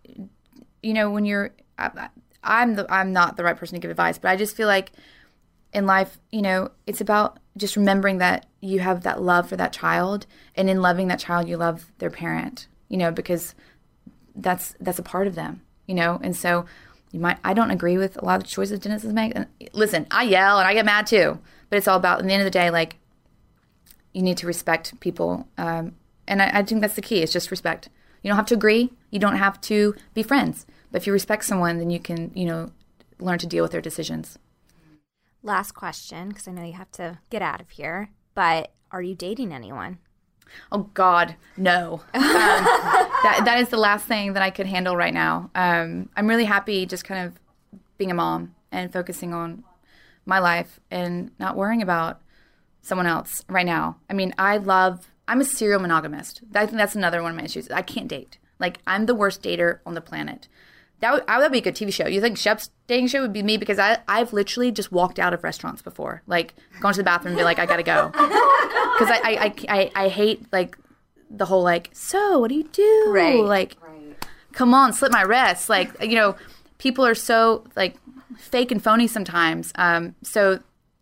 [SPEAKER 9] when you're, I'm not the right person to give advice, but I just feel like in life, you know, it's about just remembering that you have that love for that child, and in loving that child, you love their parent, you know, because that's a part of them, you know. And so I don't agree with a lot of the choices Genesis makes. And listen, I yell and I get mad too, but it's all about, at the end of the day, like, you need to respect people. And I think that's the key. It's just respect. You don't have to agree. You don't have to be friends. But if you respect someone, then you can, you know, learn to deal with their decisions.
[SPEAKER 1] Last question, because I know you have to get out of here, but are you dating anyone?
[SPEAKER 9] Oh, God, no. That is the last thing that I could handle right now. I'm really happy just kind of being a mom and focusing on my life and not worrying about someone else right now. I mean, I'm a serial monogamist. I think that's another one of my issues. I can't date. Like, I'm the worst dater on the planet. That would be a good TV show. You think Shep's dating show would be me? Because I've literally just walked out of restaurants before. Like, going to the bathroom and be like, I gotta go. Because I hate, like, the whole, like, so what do you do?
[SPEAKER 1] Right.
[SPEAKER 9] Like, come on, slip my wrist. Like, you know, people are so, like, fake and phony sometimes. So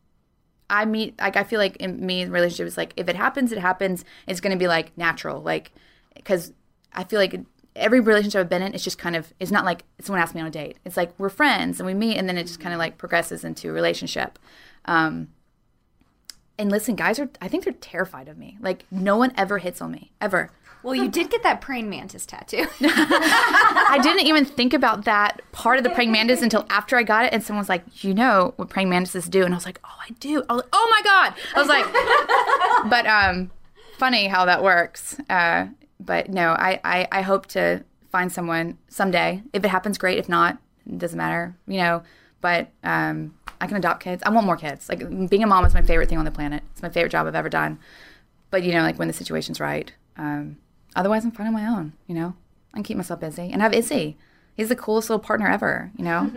[SPEAKER 9] I feel like in me, relationship is like, if it happens, it happens. It's going to be, like, natural. Like, because I feel like every relationship I've been in, it's just kind of, it's not like someone asked me on a date. It's like we're friends and we meet, and then it just kind of like progresses into a relationship. And listen, guys I think they're terrified of me. Like, no one ever hits on me, ever.
[SPEAKER 1] Well, you did get that praying mantis tattoo.
[SPEAKER 9] I didn't even think about that part of the praying mantis until after I got it, and someone's like, you know what praying mantises do? And I was like, oh, I do. I was like, oh my God. I was like, but funny how that works. But no, I hope to find someone someday. If it happens, great. If not, it doesn't matter, you know. But I can adopt kids. I want more kids. Like, being a mom is my favorite thing on the planet. It's my favorite job I've ever done. But, you know, like, when the situation's right. Otherwise, I'm fine on my own, you know. I can keep myself busy. And have Izzy. He's the coolest little partner ever, you know.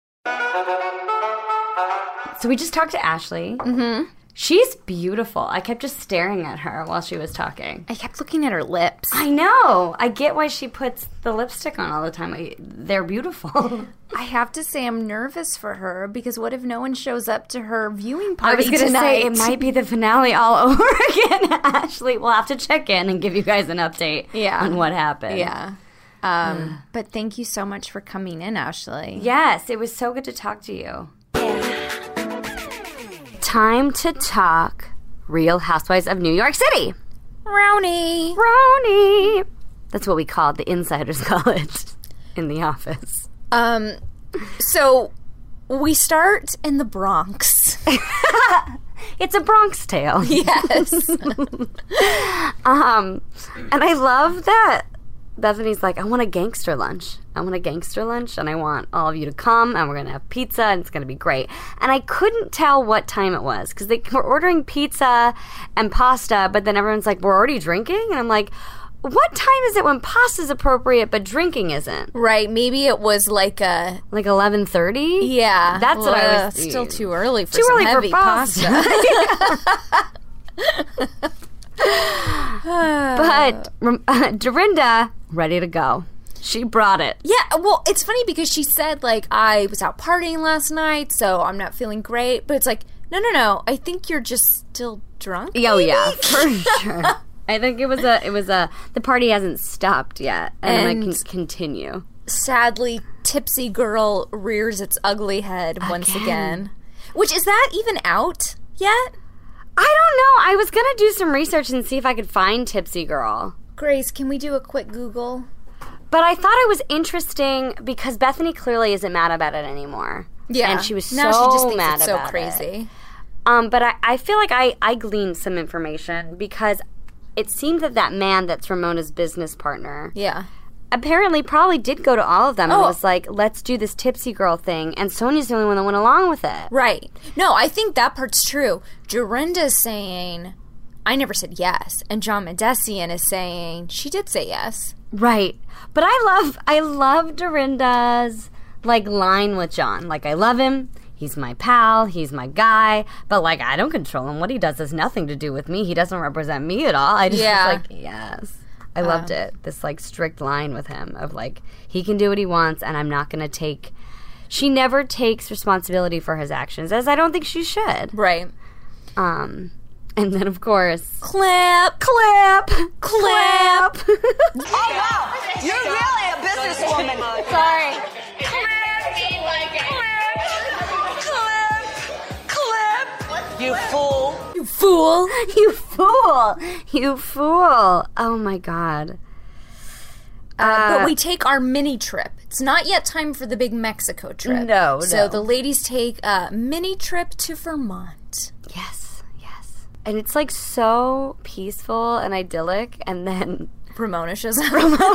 [SPEAKER 2] So we just talked to Ashley. Mm-hmm. She's beautiful. I kept just staring at her while she was talking.
[SPEAKER 1] I kept looking at her lips.
[SPEAKER 2] I know. I get why she puts the lipstick on all the time. They're beautiful.
[SPEAKER 1] I have to say I'm nervous for her, because what if no one shows up to her viewing party
[SPEAKER 2] I was going to say, it
[SPEAKER 1] tonight?
[SPEAKER 2] might be the finale all over again, Ashley. We'll have to check in and give you guys an update on what happened.
[SPEAKER 1] Yeah. But thank you so much for coming in, Ashley.
[SPEAKER 2] Yes, it was so good to talk to you. Time to talk Real Housewives of New York City.
[SPEAKER 1] Roni.
[SPEAKER 2] That's what we call it. The insiders call it in the office.
[SPEAKER 1] So we start in the Bronx.
[SPEAKER 2] It's a Bronx tale.
[SPEAKER 1] Yes.
[SPEAKER 2] And I love that Bethany's like, I want a gangster lunch. And I want all of you to come, and we're going to have pizza, and it's going to be great. And I couldn't tell what time it was, because they were ordering pizza and pasta, but then everyone's like, we're already drinking? And I'm like, what time is it when pasta's appropriate but drinking isn't?
[SPEAKER 1] Right, maybe it was like
[SPEAKER 2] 11:30?
[SPEAKER 1] Yeah.
[SPEAKER 2] That's what I was...
[SPEAKER 1] Still too early for some heavy pasta.
[SPEAKER 2] But Dorinda, ready to go. She brought it.
[SPEAKER 1] Yeah, well, it's funny because she said, like, I was out partying last night, so I'm not feeling great. But it's like, no. I think you're just still drunk.
[SPEAKER 2] Oh, yeah, for sure. I think it was the party hasn't stopped yet, and it might continue.
[SPEAKER 1] Sadly, tipsy girl rears its ugly head once again. Which, is that even out yet?
[SPEAKER 2] I don't know. I was going to do some research and see if I could find Tipsy Girl.
[SPEAKER 1] Grace, can we do a quick Google?
[SPEAKER 2] But I thought it was interesting because Bethany clearly isn't mad about it anymore.
[SPEAKER 1] Yeah.
[SPEAKER 2] And she was
[SPEAKER 1] now she just thinks
[SPEAKER 2] mad
[SPEAKER 1] it's so
[SPEAKER 2] about
[SPEAKER 1] crazy.
[SPEAKER 2] It. But I feel like I gleaned some information because it seemed that man that's Ramona's business partner...
[SPEAKER 1] Yeah.
[SPEAKER 2] Apparently probably did go to all of them and was like, let's do this Tipsy Girl thing. And Sonya's the only one that went along with it.
[SPEAKER 1] Right. No, I think that part's true. Dorinda's saying, I never said yes. And John Medesian is saying, she did say yes.
[SPEAKER 2] Right. But I love Dorinda's, like, line with John. Like, I love him. He's my pal. He's my guy. But, like, I don't control him. What he does has nothing to do with me. He doesn't represent me at all. I just was like, yes. I loved it. This, like, strict line with him of, like, he can do what he wants, and I'm not going to take She never takes responsibility for his actions, as I don't think she should.
[SPEAKER 1] Right.
[SPEAKER 2] And then, of course...
[SPEAKER 1] Clap.
[SPEAKER 2] Clap. Clap.
[SPEAKER 5] Oh, wow. You're really a businesswoman. Sorry. Clip. You fool.
[SPEAKER 1] You fool.
[SPEAKER 2] You fool. You fool. Oh, my God.
[SPEAKER 1] But we take our mini trip. It's not yet time for the big Mexico trip.
[SPEAKER 2] No.
[SPEAKER 1] So the ladies take a mini trip to Vermont.
[SPEAKER 2] Yes, yes. And it's like so peaceful and idyllic, and then
[SPEAKER 1] Ramona shows up.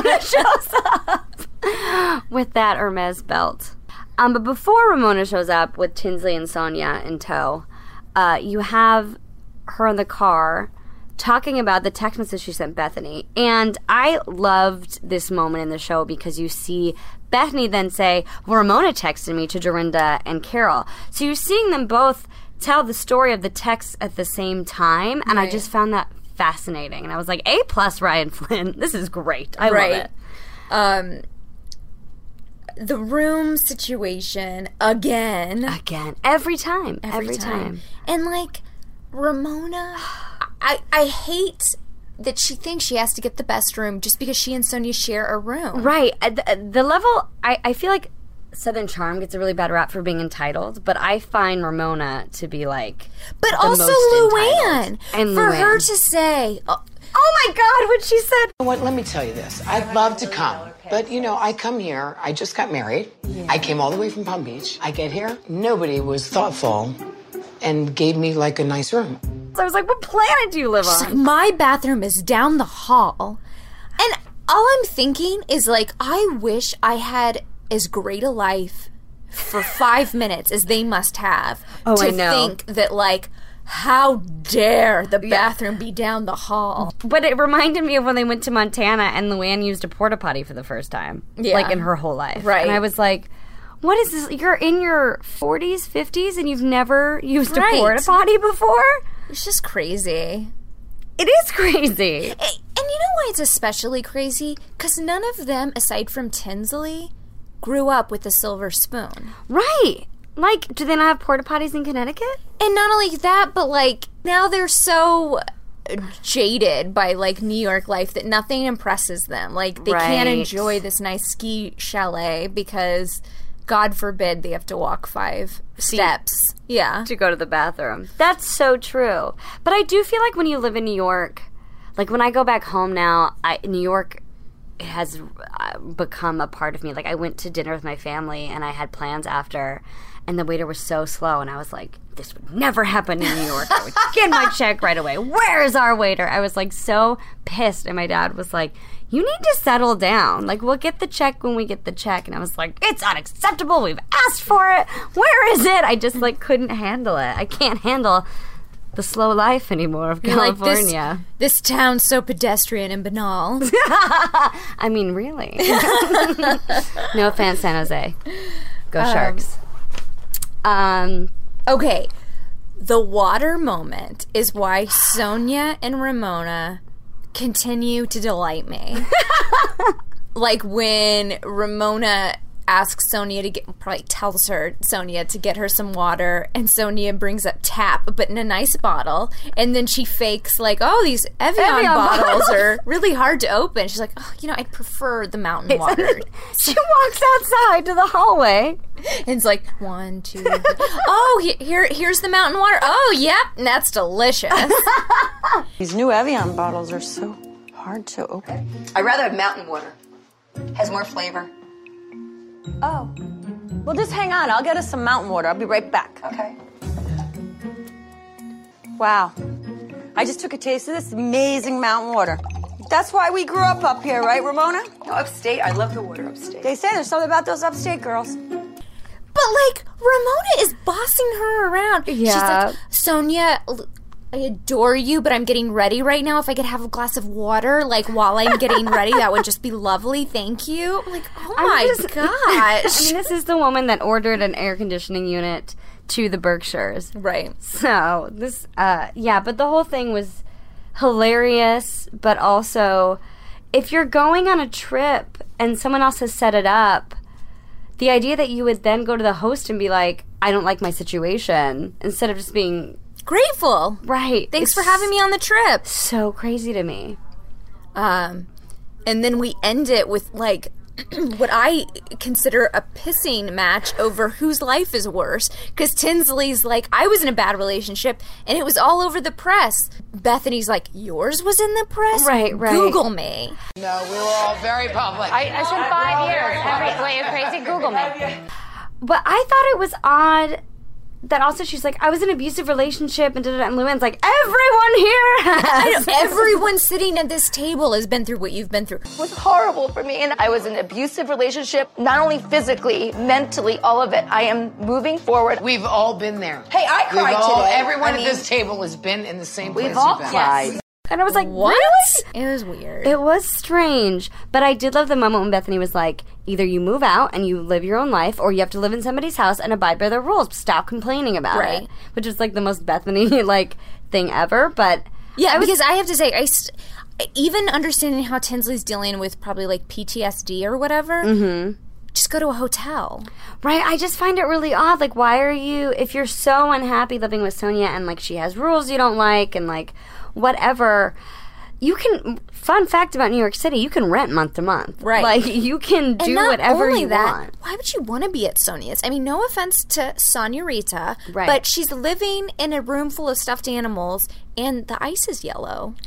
[SPEAKER 2] With that Hermes belt. But before Ramona shows up with Tinsley and Sonia in tow, you have her in the car talking about the text message she sent Bethany. And I loved this moment in the show because you see Bethany then say, well, Ramona texted me to Dorinda and Carol. So you're seeing them both tell the story of the text at the same time. And I just found that fascinating. And I was like, A+ Ryan Flynn. This is great. I love it.
[SPEAKER 1] The room situation, again.
[SPEAKER 2] Every time. Every time.
[SPEAKER 1] And, like, Ramona... I hate that she thinks she has to get the best room just because she and Sonia share a room.
[SPEAKER 2] Right. The level... I feel like Southern Charm gets a really bad rap for being entitled, but I find Ramona to be, like,
[SPEAKER 1] but
[SPEAKER 2] the
[SPEAKER 1] also
[SPEAKER 2] most
[SPEAKER 1] Luann.
[SPEAKER 2] And
[SPEAKER 1] for
[SPEAKER 2] Luann.
[SPEAKER 1] her to say...
[SPEAKER 2] Oh, my God, what she said.
[SPEAKER 10] What? Let me tell you this. I'd love to come. But, I come here. I just got married. I came all the way from Palm Beach. I get here. Nobody was thoughtful and gave me, like, a nice room.
[SPEAKER 2] So I was like, what planet do you live on?
[SPEAKER 1] Like, my bathroom is down the hall. And all I'm thinking is, like, I wish I had as great a life for 5 minutes as they must have
[SPEAKER 2] I know.
[SPEAKER 1] Think that, like, how dare the bathroom be down the hall.
[SPEAKER 2] But it reminded me of when they went to Montana and Luann used a porta potty for the first time.
[SPEAKER 1] Yeah.
[SPEAKER 2] Like, in her whole life.
[SPEAKER 1] Right.
[SPEAKER 2] And I was like... What is this? You're in your 40s, 50s, and you've never used a porta potty before?
[SPEAKER 1] It's just crazy.
[SPEAKER 2] It is crazy.
[SPEAKER 1] And you know why it's especially crazy? Because none of them, aside from Tinsley, grew up with a silver spoon.
[SPEAKER 2] Right. Like, do they not have porta potties in Connecticut?
[SPEAKER 1] And not only that, but, like, now they're so jaded by, like, New York life that nothing impresses them. Like, they can't enjoy this nice ski chalet because... God forbid they have to walk 5 steps. Yeah.
[SPEAKER 2] To go to the bathroom. That's so true. But I do feel like when you live in New York, like when I go back home now, New York has become a part of me. Like I went to dinner with my family and I had plans after, and the waiter was so slow and I was like, this would never happen in New York. I would get my check right away. Where is our waiter? I was like so pissed, and my dad was like, you need to settle down. Like, we'll get the check when we get the check. And I was like, it's unacceptable. We've asked for it. Where is it? I just, like, couldn't handle it. I can't handle the slow life anymore of California.
[SPEAKER 1] Like, this town's so pedestrian and banal.
[SPEAKER 2] I mean, really. No offense, San Jose. Go Sharks.
[SPEAKER 1] Okay. The water moment is why Sonia and Ramona... continue to delight me. Like when Ramona asks Sonia to tells her, Sonia, to get her some water, and Sonia brings up tap, but in a nice bottle, and then she fakes like, oh, these Evian bottles are really hard to open. She's like, oh, I'd prefer the mountain water.
[SPEAKER 2] She walks outside to the hallway.
[SPEAKER 1] And it's like, 1, 2, 3. Oh, here's the mountain water. Oh, yep, that's delicious.
[SPEAKER 5] These new Evian bottles are so hard to open. I'd rather have mountain water. Has more flavor.
[SPEAKER 11] Oh. Well, just hang on. I'll get us some mountain water. I'll be right back.
[SPEAKER 5] Okay.
[SPEAKER 11] Wow. I just took a taste of this amazing mountain water. That's why we grew up here, right, Ramona?
[SPEAKER 5] No, upstate. I love the water upstate.
[SPEAKER 11] They say there's something about those upstate girls.
[SPEAKER 1] But, like, Ramona is bossing her around.
[SPEAKER 2] Yeah.
[SPEAKER 1] She's like, Sonia, I adore you, but I'm getting ready right now. If I could have a glass of water, like, while I'm getting ready, that would just be lovely. Thank you. I'm like, oh my gosh.
[SPEAKER 2] I mean, this is the woman that ordered an air conditioning unit to the Berkshires.
[SPEAKER 1] Right.
[SPEAKER 2] So, this, but the whole thing was hilarious, but also, if you're going on a trip and someone else has set it up, the idea that you would then go to the host and be like, I don't like my situation, instead of just being
[SPEAKER 1] grateful.
[SPEAKER 2] Right.
[SPEAKER 1] Thanks for having me on the trip.
[SPEAKER 2] So crazy to me.
[SPEAKER 1] And then we end it with, like, what I consider a pissing match over whose life is worse. Because Tinsley's like, I was in a bad relationship, and it was all over the press. Bethany's like, yours was in the press?
[SPEAKER 2] Right.
[SPEAKER 1] Google me.
[SPEAKER 10] No, we were all very public.
[SPEAKER 12] I spent 5 years every way of crazy. Google me.
[SPEAKER 2] But I thought it was odd that also she's like, I was in an abusive relationship, and and Luann's like, everyone here has.
[SPEAKER 1] Everyone sitting at this table has been through what you've been through.
[SPEAKER 12] It was horrible for me, and I was in an abusive relationship, not only physically, mentally, all of it. I am moving forward.
[SPEAKER 10] We've all been there.
[SPEAKER 11] Hey, I cried today.
[SPEAKER 10] Everyone at this table has been in the same place.
[SPEAKER 11] We've all
[SPEAKER 10] you've been.
[SPEAKER 11] cried.
[SPEAKER 2] And I was like,
[SPEAKER 1] what?
[SPEAKER 2] Really?
[SPEAKER 1] It was weird.
[SPEAKER 2] It was strange. But I did love the moment when Bethany was like, either you move out and you live your own life, or you have to live in somebody's house and abide by their rules. Stop complaining about it. Which is like the most Bethany like thing ever. But
[SPEAKER 1] yeah, because I have to say, even understanding how Tinsley's dealing with probably like PTSD or whatever, just go to a hotel.
[SPEAKER 2] Right, I just find it really odd. Like, why are you, if you're so unhappy living with Sonia and like she has rules you don't like and like whatever, you can, fun fact about New York City, you can rent month to month.
[SPEAKER 1] Right.
[SPEAKER 2] Like, you can do whatever you want.
[SPEAKER 1] Why would you want to be at Sonia's? I mean, no offense to Sonia Rita,
[SPEAKER 2] right,
[SPEAKER 1] but she's living in a room full of stuffed animals and the ice is yellow.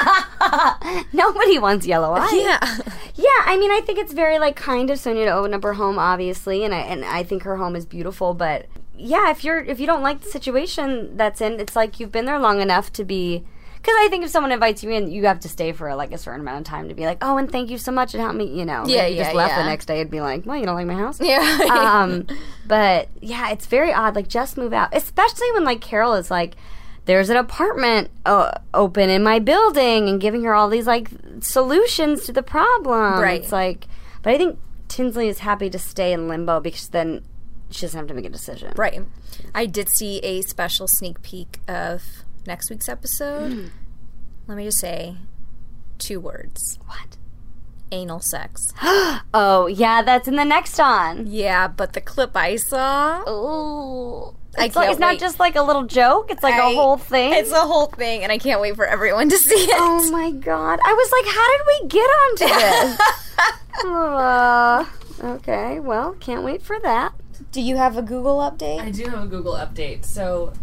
[SPEAKER 2] Nobody wants yellow ice.
[SPEAKER 1] Yeah.
[SPEAKER 2] Yeah, I mean, I think it's very like kind of Sonia to open up her home, obviously, and I think her home is beautiful, but yeah, if you don't like the situation that's in, it's like you've been there long enough to be. Because I think if someone invites you in, you have to stay for like a certain amount of time to be like, oh, and thank you so much, it helped me, you know.
[SPEAKER 1] Yeah,
[SPEAKER 2] you just left the next day and be like, well, you don't like my house?
[SPEAKER 1] Yeah.
[SPEAKER 2] But yeah, it's very odd. Like, just move out. Especially when like Carol is like, there's an apartment open in my building and giving her all these like solutions to the problem.
[SPEAKER 1] Right.
[SPEAKER 2] It's like, but I think Tinsley is happy to stay in limbo because then she doesn't have to make a decision.
[SPEAKER 1] Right. I did see a special sneak peek of next week's episode. Let me just say 2 words.
[SPEAKER 2] What?
[SPEAKER 1] Anal sex.
[SPEAKER 2] Oh, yeah, that's in the next on.
[SPEAKER 1] Yeah, but the clip I saw.
[SPEAKER 2] Ooh.
[SPEAKER 1] It's
[SPEAKER 2] not just like a little joke. It's like a whole thing.
[SPEAKER 1] It's a whole thing, and I can't wait for everyone to see it.
[SPEAKER 2] Oh my god! I was like, how did we get onto this? Okay, well, can't wait for that.
[SPEAKER 1] Do you have a Google update?
[SPEAKER 13] I do have a Google update. So,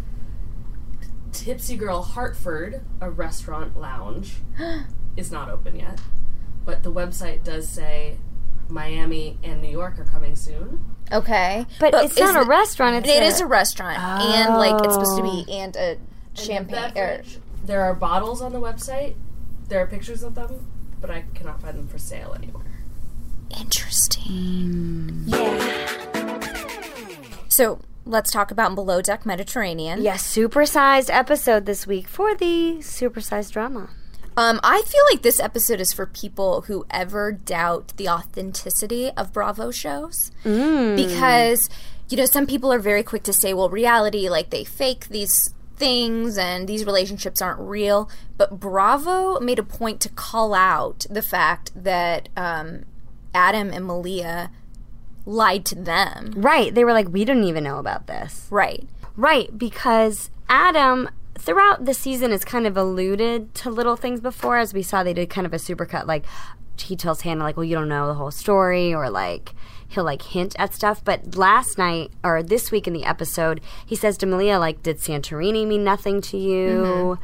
[SPEAKER 13] Tipsy Girl Hartford, a restaurant lounge, is not open yet, but the website does say Miami and New York are coming soon.
[SPEAKER 1] Okay.
[SPEAKER 2] But it's not a restaurant.
[SPEAKER 1] It is a restaurant. And, like, it's supposed to be, and a champagne.
[SPEAKER 13] There are bottles on the website. There are pictures of them, but I cannot find them for sale anywhere.
[SPEAKER 1] Interesting. Yeah. So, let's talk about Below Deck Mediterranean.
[SPEAKER 2] Yes, supersized episode this week for the supersized drama.
[SPEAKER 1] I feel like this episode is for people who ever doubt the authenticity of Bravo shows. Because, you know, some people are very quick to say, well, reality, like, they fake these things and these relationships aren't real. But Bravo made a point to call out the fact that Adam and Malia lied to them.
[SPEAKER 2] Right. They were like, we didn't even know about this.
[SPEAKER 1] Right.
[SPEAKER 2] Right, because Adam, throughout the season, has kind of alluded to little things before. As we saw, they did kind of a supercut, like, he tells Hannah, like, well, you don't know the whole story, or, like, he'll, like, hint at stuff. But last night, or this week in the episode, he says to Malia, like, did Santorini mean nothing to you?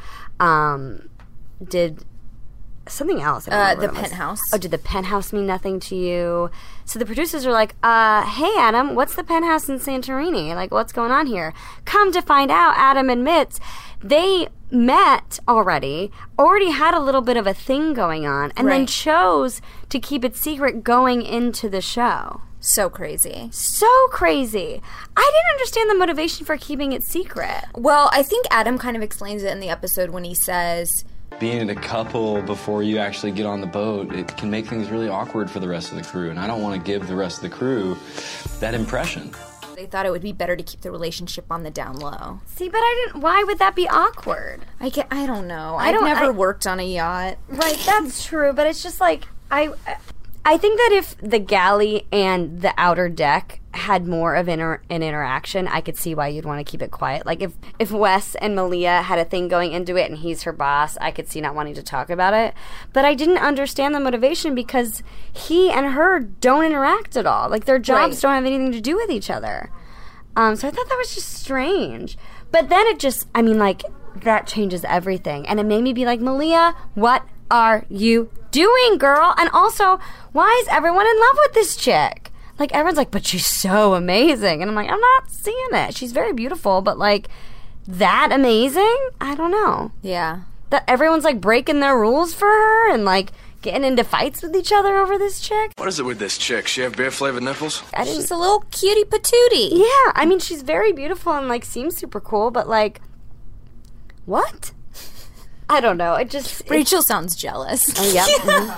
[SPEAKER 2] Did something else.
[SPEAKER 1] The penthouse.
[SPEAKER 2] Oh, did the penthouse mean nothing to you? So the producers are like, hey, Adam, what's the penthouse in Santorini? Like, what's going on here? Come to find out, Adam admits they met already had a little bit of a thing going on, and then chose to keep it secret going into the show.
[SPEAKER 1] So crazy.
[SPEAKER 2] So crazy. I didn't understand the motivation for keeping it secret.
[SPEAKER 1] Well, I think Adam kind of explains it in the episode when he says,
[SPEAKER 14] being a couple before you actually get on the boat, it can make things really awkward for the rest of the crew, and I don't want to give the rest of the crew that impression.
[SPEAKER 1] They thought it would be better to keep the relationship on the down low.
[SPEAKER 2] See, but why would that be awkward?
[SPEAKER 1] I don't know. I've never worked on a yacht.
[SPEAKER 2] Right, that's true, but it's just like, I think that if the galley and the outer deck had more of an interaction, I could see why you'd want to keep it quiet. Like, if Wes and Malia had a thing going into it and he's her boss, I could see not wanting to talk about it. But I didn't understand the motivation because he and her don't interact at all. Like, their jobs don't have anything to do with each other. So I thought that was just strange. But then it just, I mean, like, that changes everything. And it made me be like, Malia, what are you doing, girl? And also, why is everyone in love with this chick? Like, everyone's like, but she's so amazing. And I'm like, I'm not seeing it. She's very beautiful, but, like, that amazing? I don't know.
[SPEAKER 1] Yeah.
[SPEAKER 2] That everyone's, like, breaking their rules for her and, like, getting into fights with each other over this chick.
[SPEAKER 15] What is it with this chick? She have beer-flavored nipples?
[SPEAKER 1] She's a little cutie patootie.
[SPEAKER 2] Yeah, I mean, she's very beautiful and, like, seems super cool, but, like, what? I don't know.
[SPEAKER 1] Rachel sounds jealous.
[SPEAKER 2] Oh, yeah.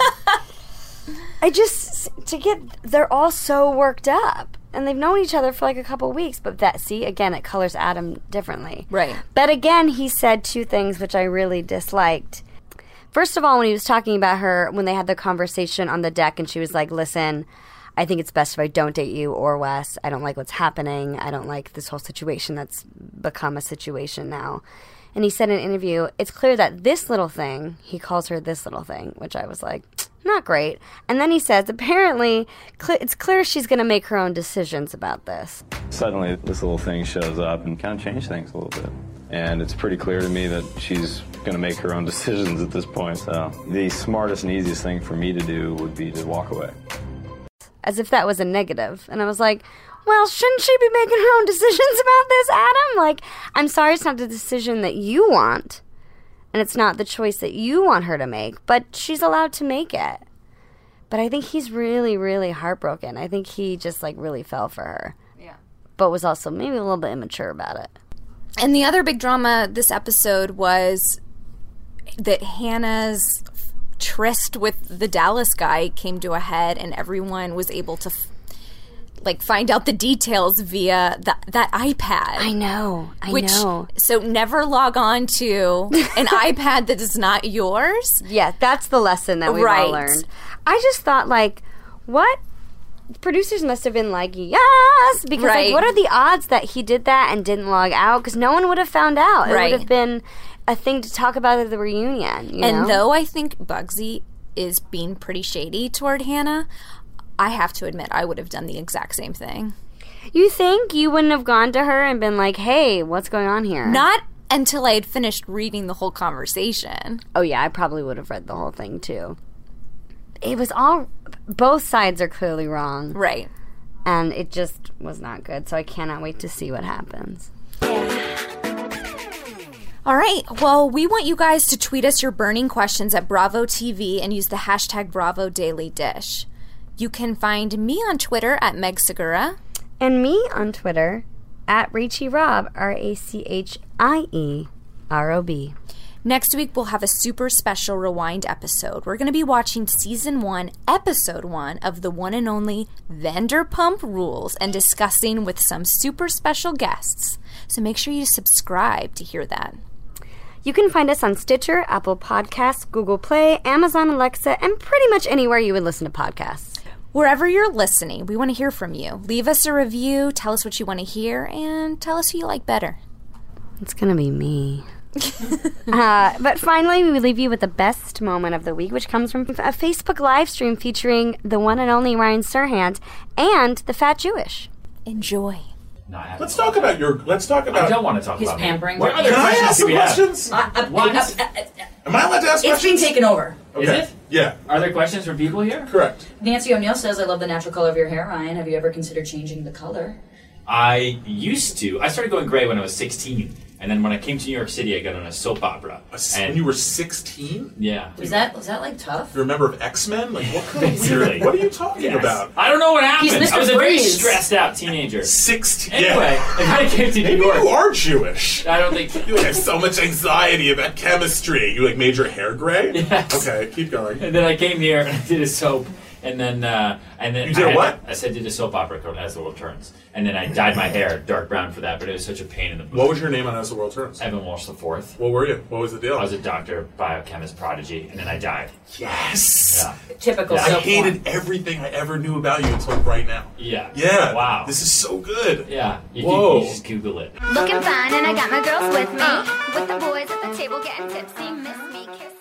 [SPEAKER 2] They're all so worked up. And they've known each other for like a couple weeks. But again, it colors Adam differently.
[SPEAKER 1] Right.
[SPEAKER 2] But again, he said two things which I really disliked. First of all, when he was talking about her, when they had the conversation on the deck and she was like, listen, I think it's best if I don't date you or Wes. I don't like what's happening. I don't like this whole situation that's become a situation now. And he said in an interview, it's clear that this little thing, he calls her this little thing, which I was like, not great. And then he says, apparently, it's clear she's going to make her own decisions about this.
[SPEAKER 14] Suddenly, this little thing shows up and kind of changes things a little bit. And it's pretty clear to me that she's going to make her own decisions at this point. So the smartest and easiest thing for me to do would be to walk away.
[SPEAKER 2] As if that was a negative. And I was like, well, shouldn't she be making her own decisions about this, Adam? Like, I'm sorry it's not the decision that you want. And it's not the choice that you want her to make. But she's allowed to make it. But I think he's really, really heartbroken. I think he just, like, really fell for her.
[SPEAKER 1] Yeah.
[SPEAKER 2] But was also maybe a little bit immature about it.
[SPEAKER 1] And the other big drama this episode was that Hannah's tryst with the Dallas guy came to a head and everyone was able to find out the details via that iPad.
[SPEAKER 2] I know.
[SPEAKER 1] So never log on to an iPad that is not yours.
[SPEAKER 2] Yeah, that's the lesson that we've all learned. I just thought, like, what? Producers must have been like, yes! Because, like, what are the odds that he did that and didn't log out? Because no one would have found out. It would have been a thing to talk about at the reunion, you know?
[SPEAKER 1] Though I think Bugsy is being pretty shady toward Hannah, I have to admit I would have done the exact same thing.
[SPEAKER 2] You think you wouldn't have gone to her and been like, hey, what's going on here?
[SPEAKER 1] Not until I had finished reading the whole conversation.
[SPEAKER 2] Oh, yeah, I probably would have read the whole thing, too. It was all... Both sides are clearly wrong.
[SPEAKER 1] Right.
[SPEAKER 2] And it just was not good, so I cannot wait to see what happens.
[SPEAKER 1] All right. Well, we want you guys to tweet us your burning questions at Bravo TV and use the hashtag BravoDailyDish. You can find me on Twitter at Meg Segura.
[SPEAKER 2] And me on Twitter at Rachie Rob, RACHIEROB.
[SPEAKER 1] Next week, we'll have a super special Rewind episode. We're going to be watching Season 1, Episode 1 of the one and only Vanderpump Rules and discussing with some super special guests. So make sure you subscribe to hear that.
[SPEAKER 2] You can find us on Stitcher, Apple Podcasts, Google Play, Amazon Alexa, and pretty much anywhere you would listen to podcasts.
[SPEAKER 1] Wherever you're listening, we want to hear from you. Leave us a review, tell us what you want to hear, and tell us who you like better.
[SPEAKER 2] It's going to be me. But finally, we leave you with the best moment of the week, which comes from a Facebook live stream featuring the one and only Ryan Serhant and the Fat Jewish.
[SPEAKER 1] Enjoy.
[SPEAKER 16] Let's talk about. I don't want to talk about.
[SPEAKER 17] He's pampering.
[SPEAKER 16] What other questions ask some questions? Am I allowed to ask questions?
[SPEAKER 17] It's being taken over.
[SPEAKER 16] Okay.
[SPEAKER 17] Is it?
[SPEAKER 16] Yeah.
[SPEAKER 17] Are there questions from people here?
[SPEAKER 16] Correct.
[SPEAKER 17] Nancy O'Neill says, I love the natural color of your hair, Ryan. Have you ever considered changing the color?
[SPEAKER 18] I used to. I started going gray when I was 16. And then when I came to New York City, I got on a soap opera.
[SPEAKER 16] When you were 16?
[SPEAKER 18] Yeah.
[SPEAKER 17] Was that like tough?
[SPEAKER 16] You're a member of X-Men? Like, what kind of weird? What are you talking about?
[SPEAKER 18] I don't know what happened.
[SPEAKER 17] He's Mr.
[SPEAKER 18] I was a very
[SPEAKER 17] Freeze.
[SPEAKER 18] stressed out teenager.
[SPEAKER 16] 16?
[SPEAKER 18] Anyway, I came to New
[SPEAKER 16] Maybe
[SPEAKER 18] York.
[SPEAKER 16] you are Jewish.
[SPEAKER 18] I don't think so.
[SPEAKER 16] You have so much anxiety about chemistry. You made your hair gray?
[SPEAKER 18] Yes.
[SPEAKER 16] Okay, keep going.
[SPEAKER 18] And then I came here and I did a soap. And then
[SPEAKER 19] You did what?
[SPEAKER 18] I did a soap opera called As the World Turns, and then I dyed my hair dark brown for that. But it was such a pain in the butt.
[SPEAKER 19] What was your name on As the World Turns?
[SPEAKER 18] Evan Walsh IV.
[SPEAKER 19] What were you? What was the deal?
[SPEAKER 18] I was a doctor, biochemist, prodigy, and then I died.
[SPEAKER 19] Yes.
[SPEAKER 18] Yeah.
[SPEAKER 17] Typical.
[SPEAKER 19] I hated everything I ever knew about you until right now.
[SPEAKER 18] Yeah.
[SPEAKER 19] Yeah.
[SPEAKER 18] Wow.
[SPEAKER 19] This is so good.
[SPEAKER 18] Yeah.
[SPEAKER 19] Whoa.
[SPEAKER 18] You just Google it.
[SPEAKER 20] Looking fine, and I got my girls with me. With the boys at the table getting tipsy. Miss me, kiss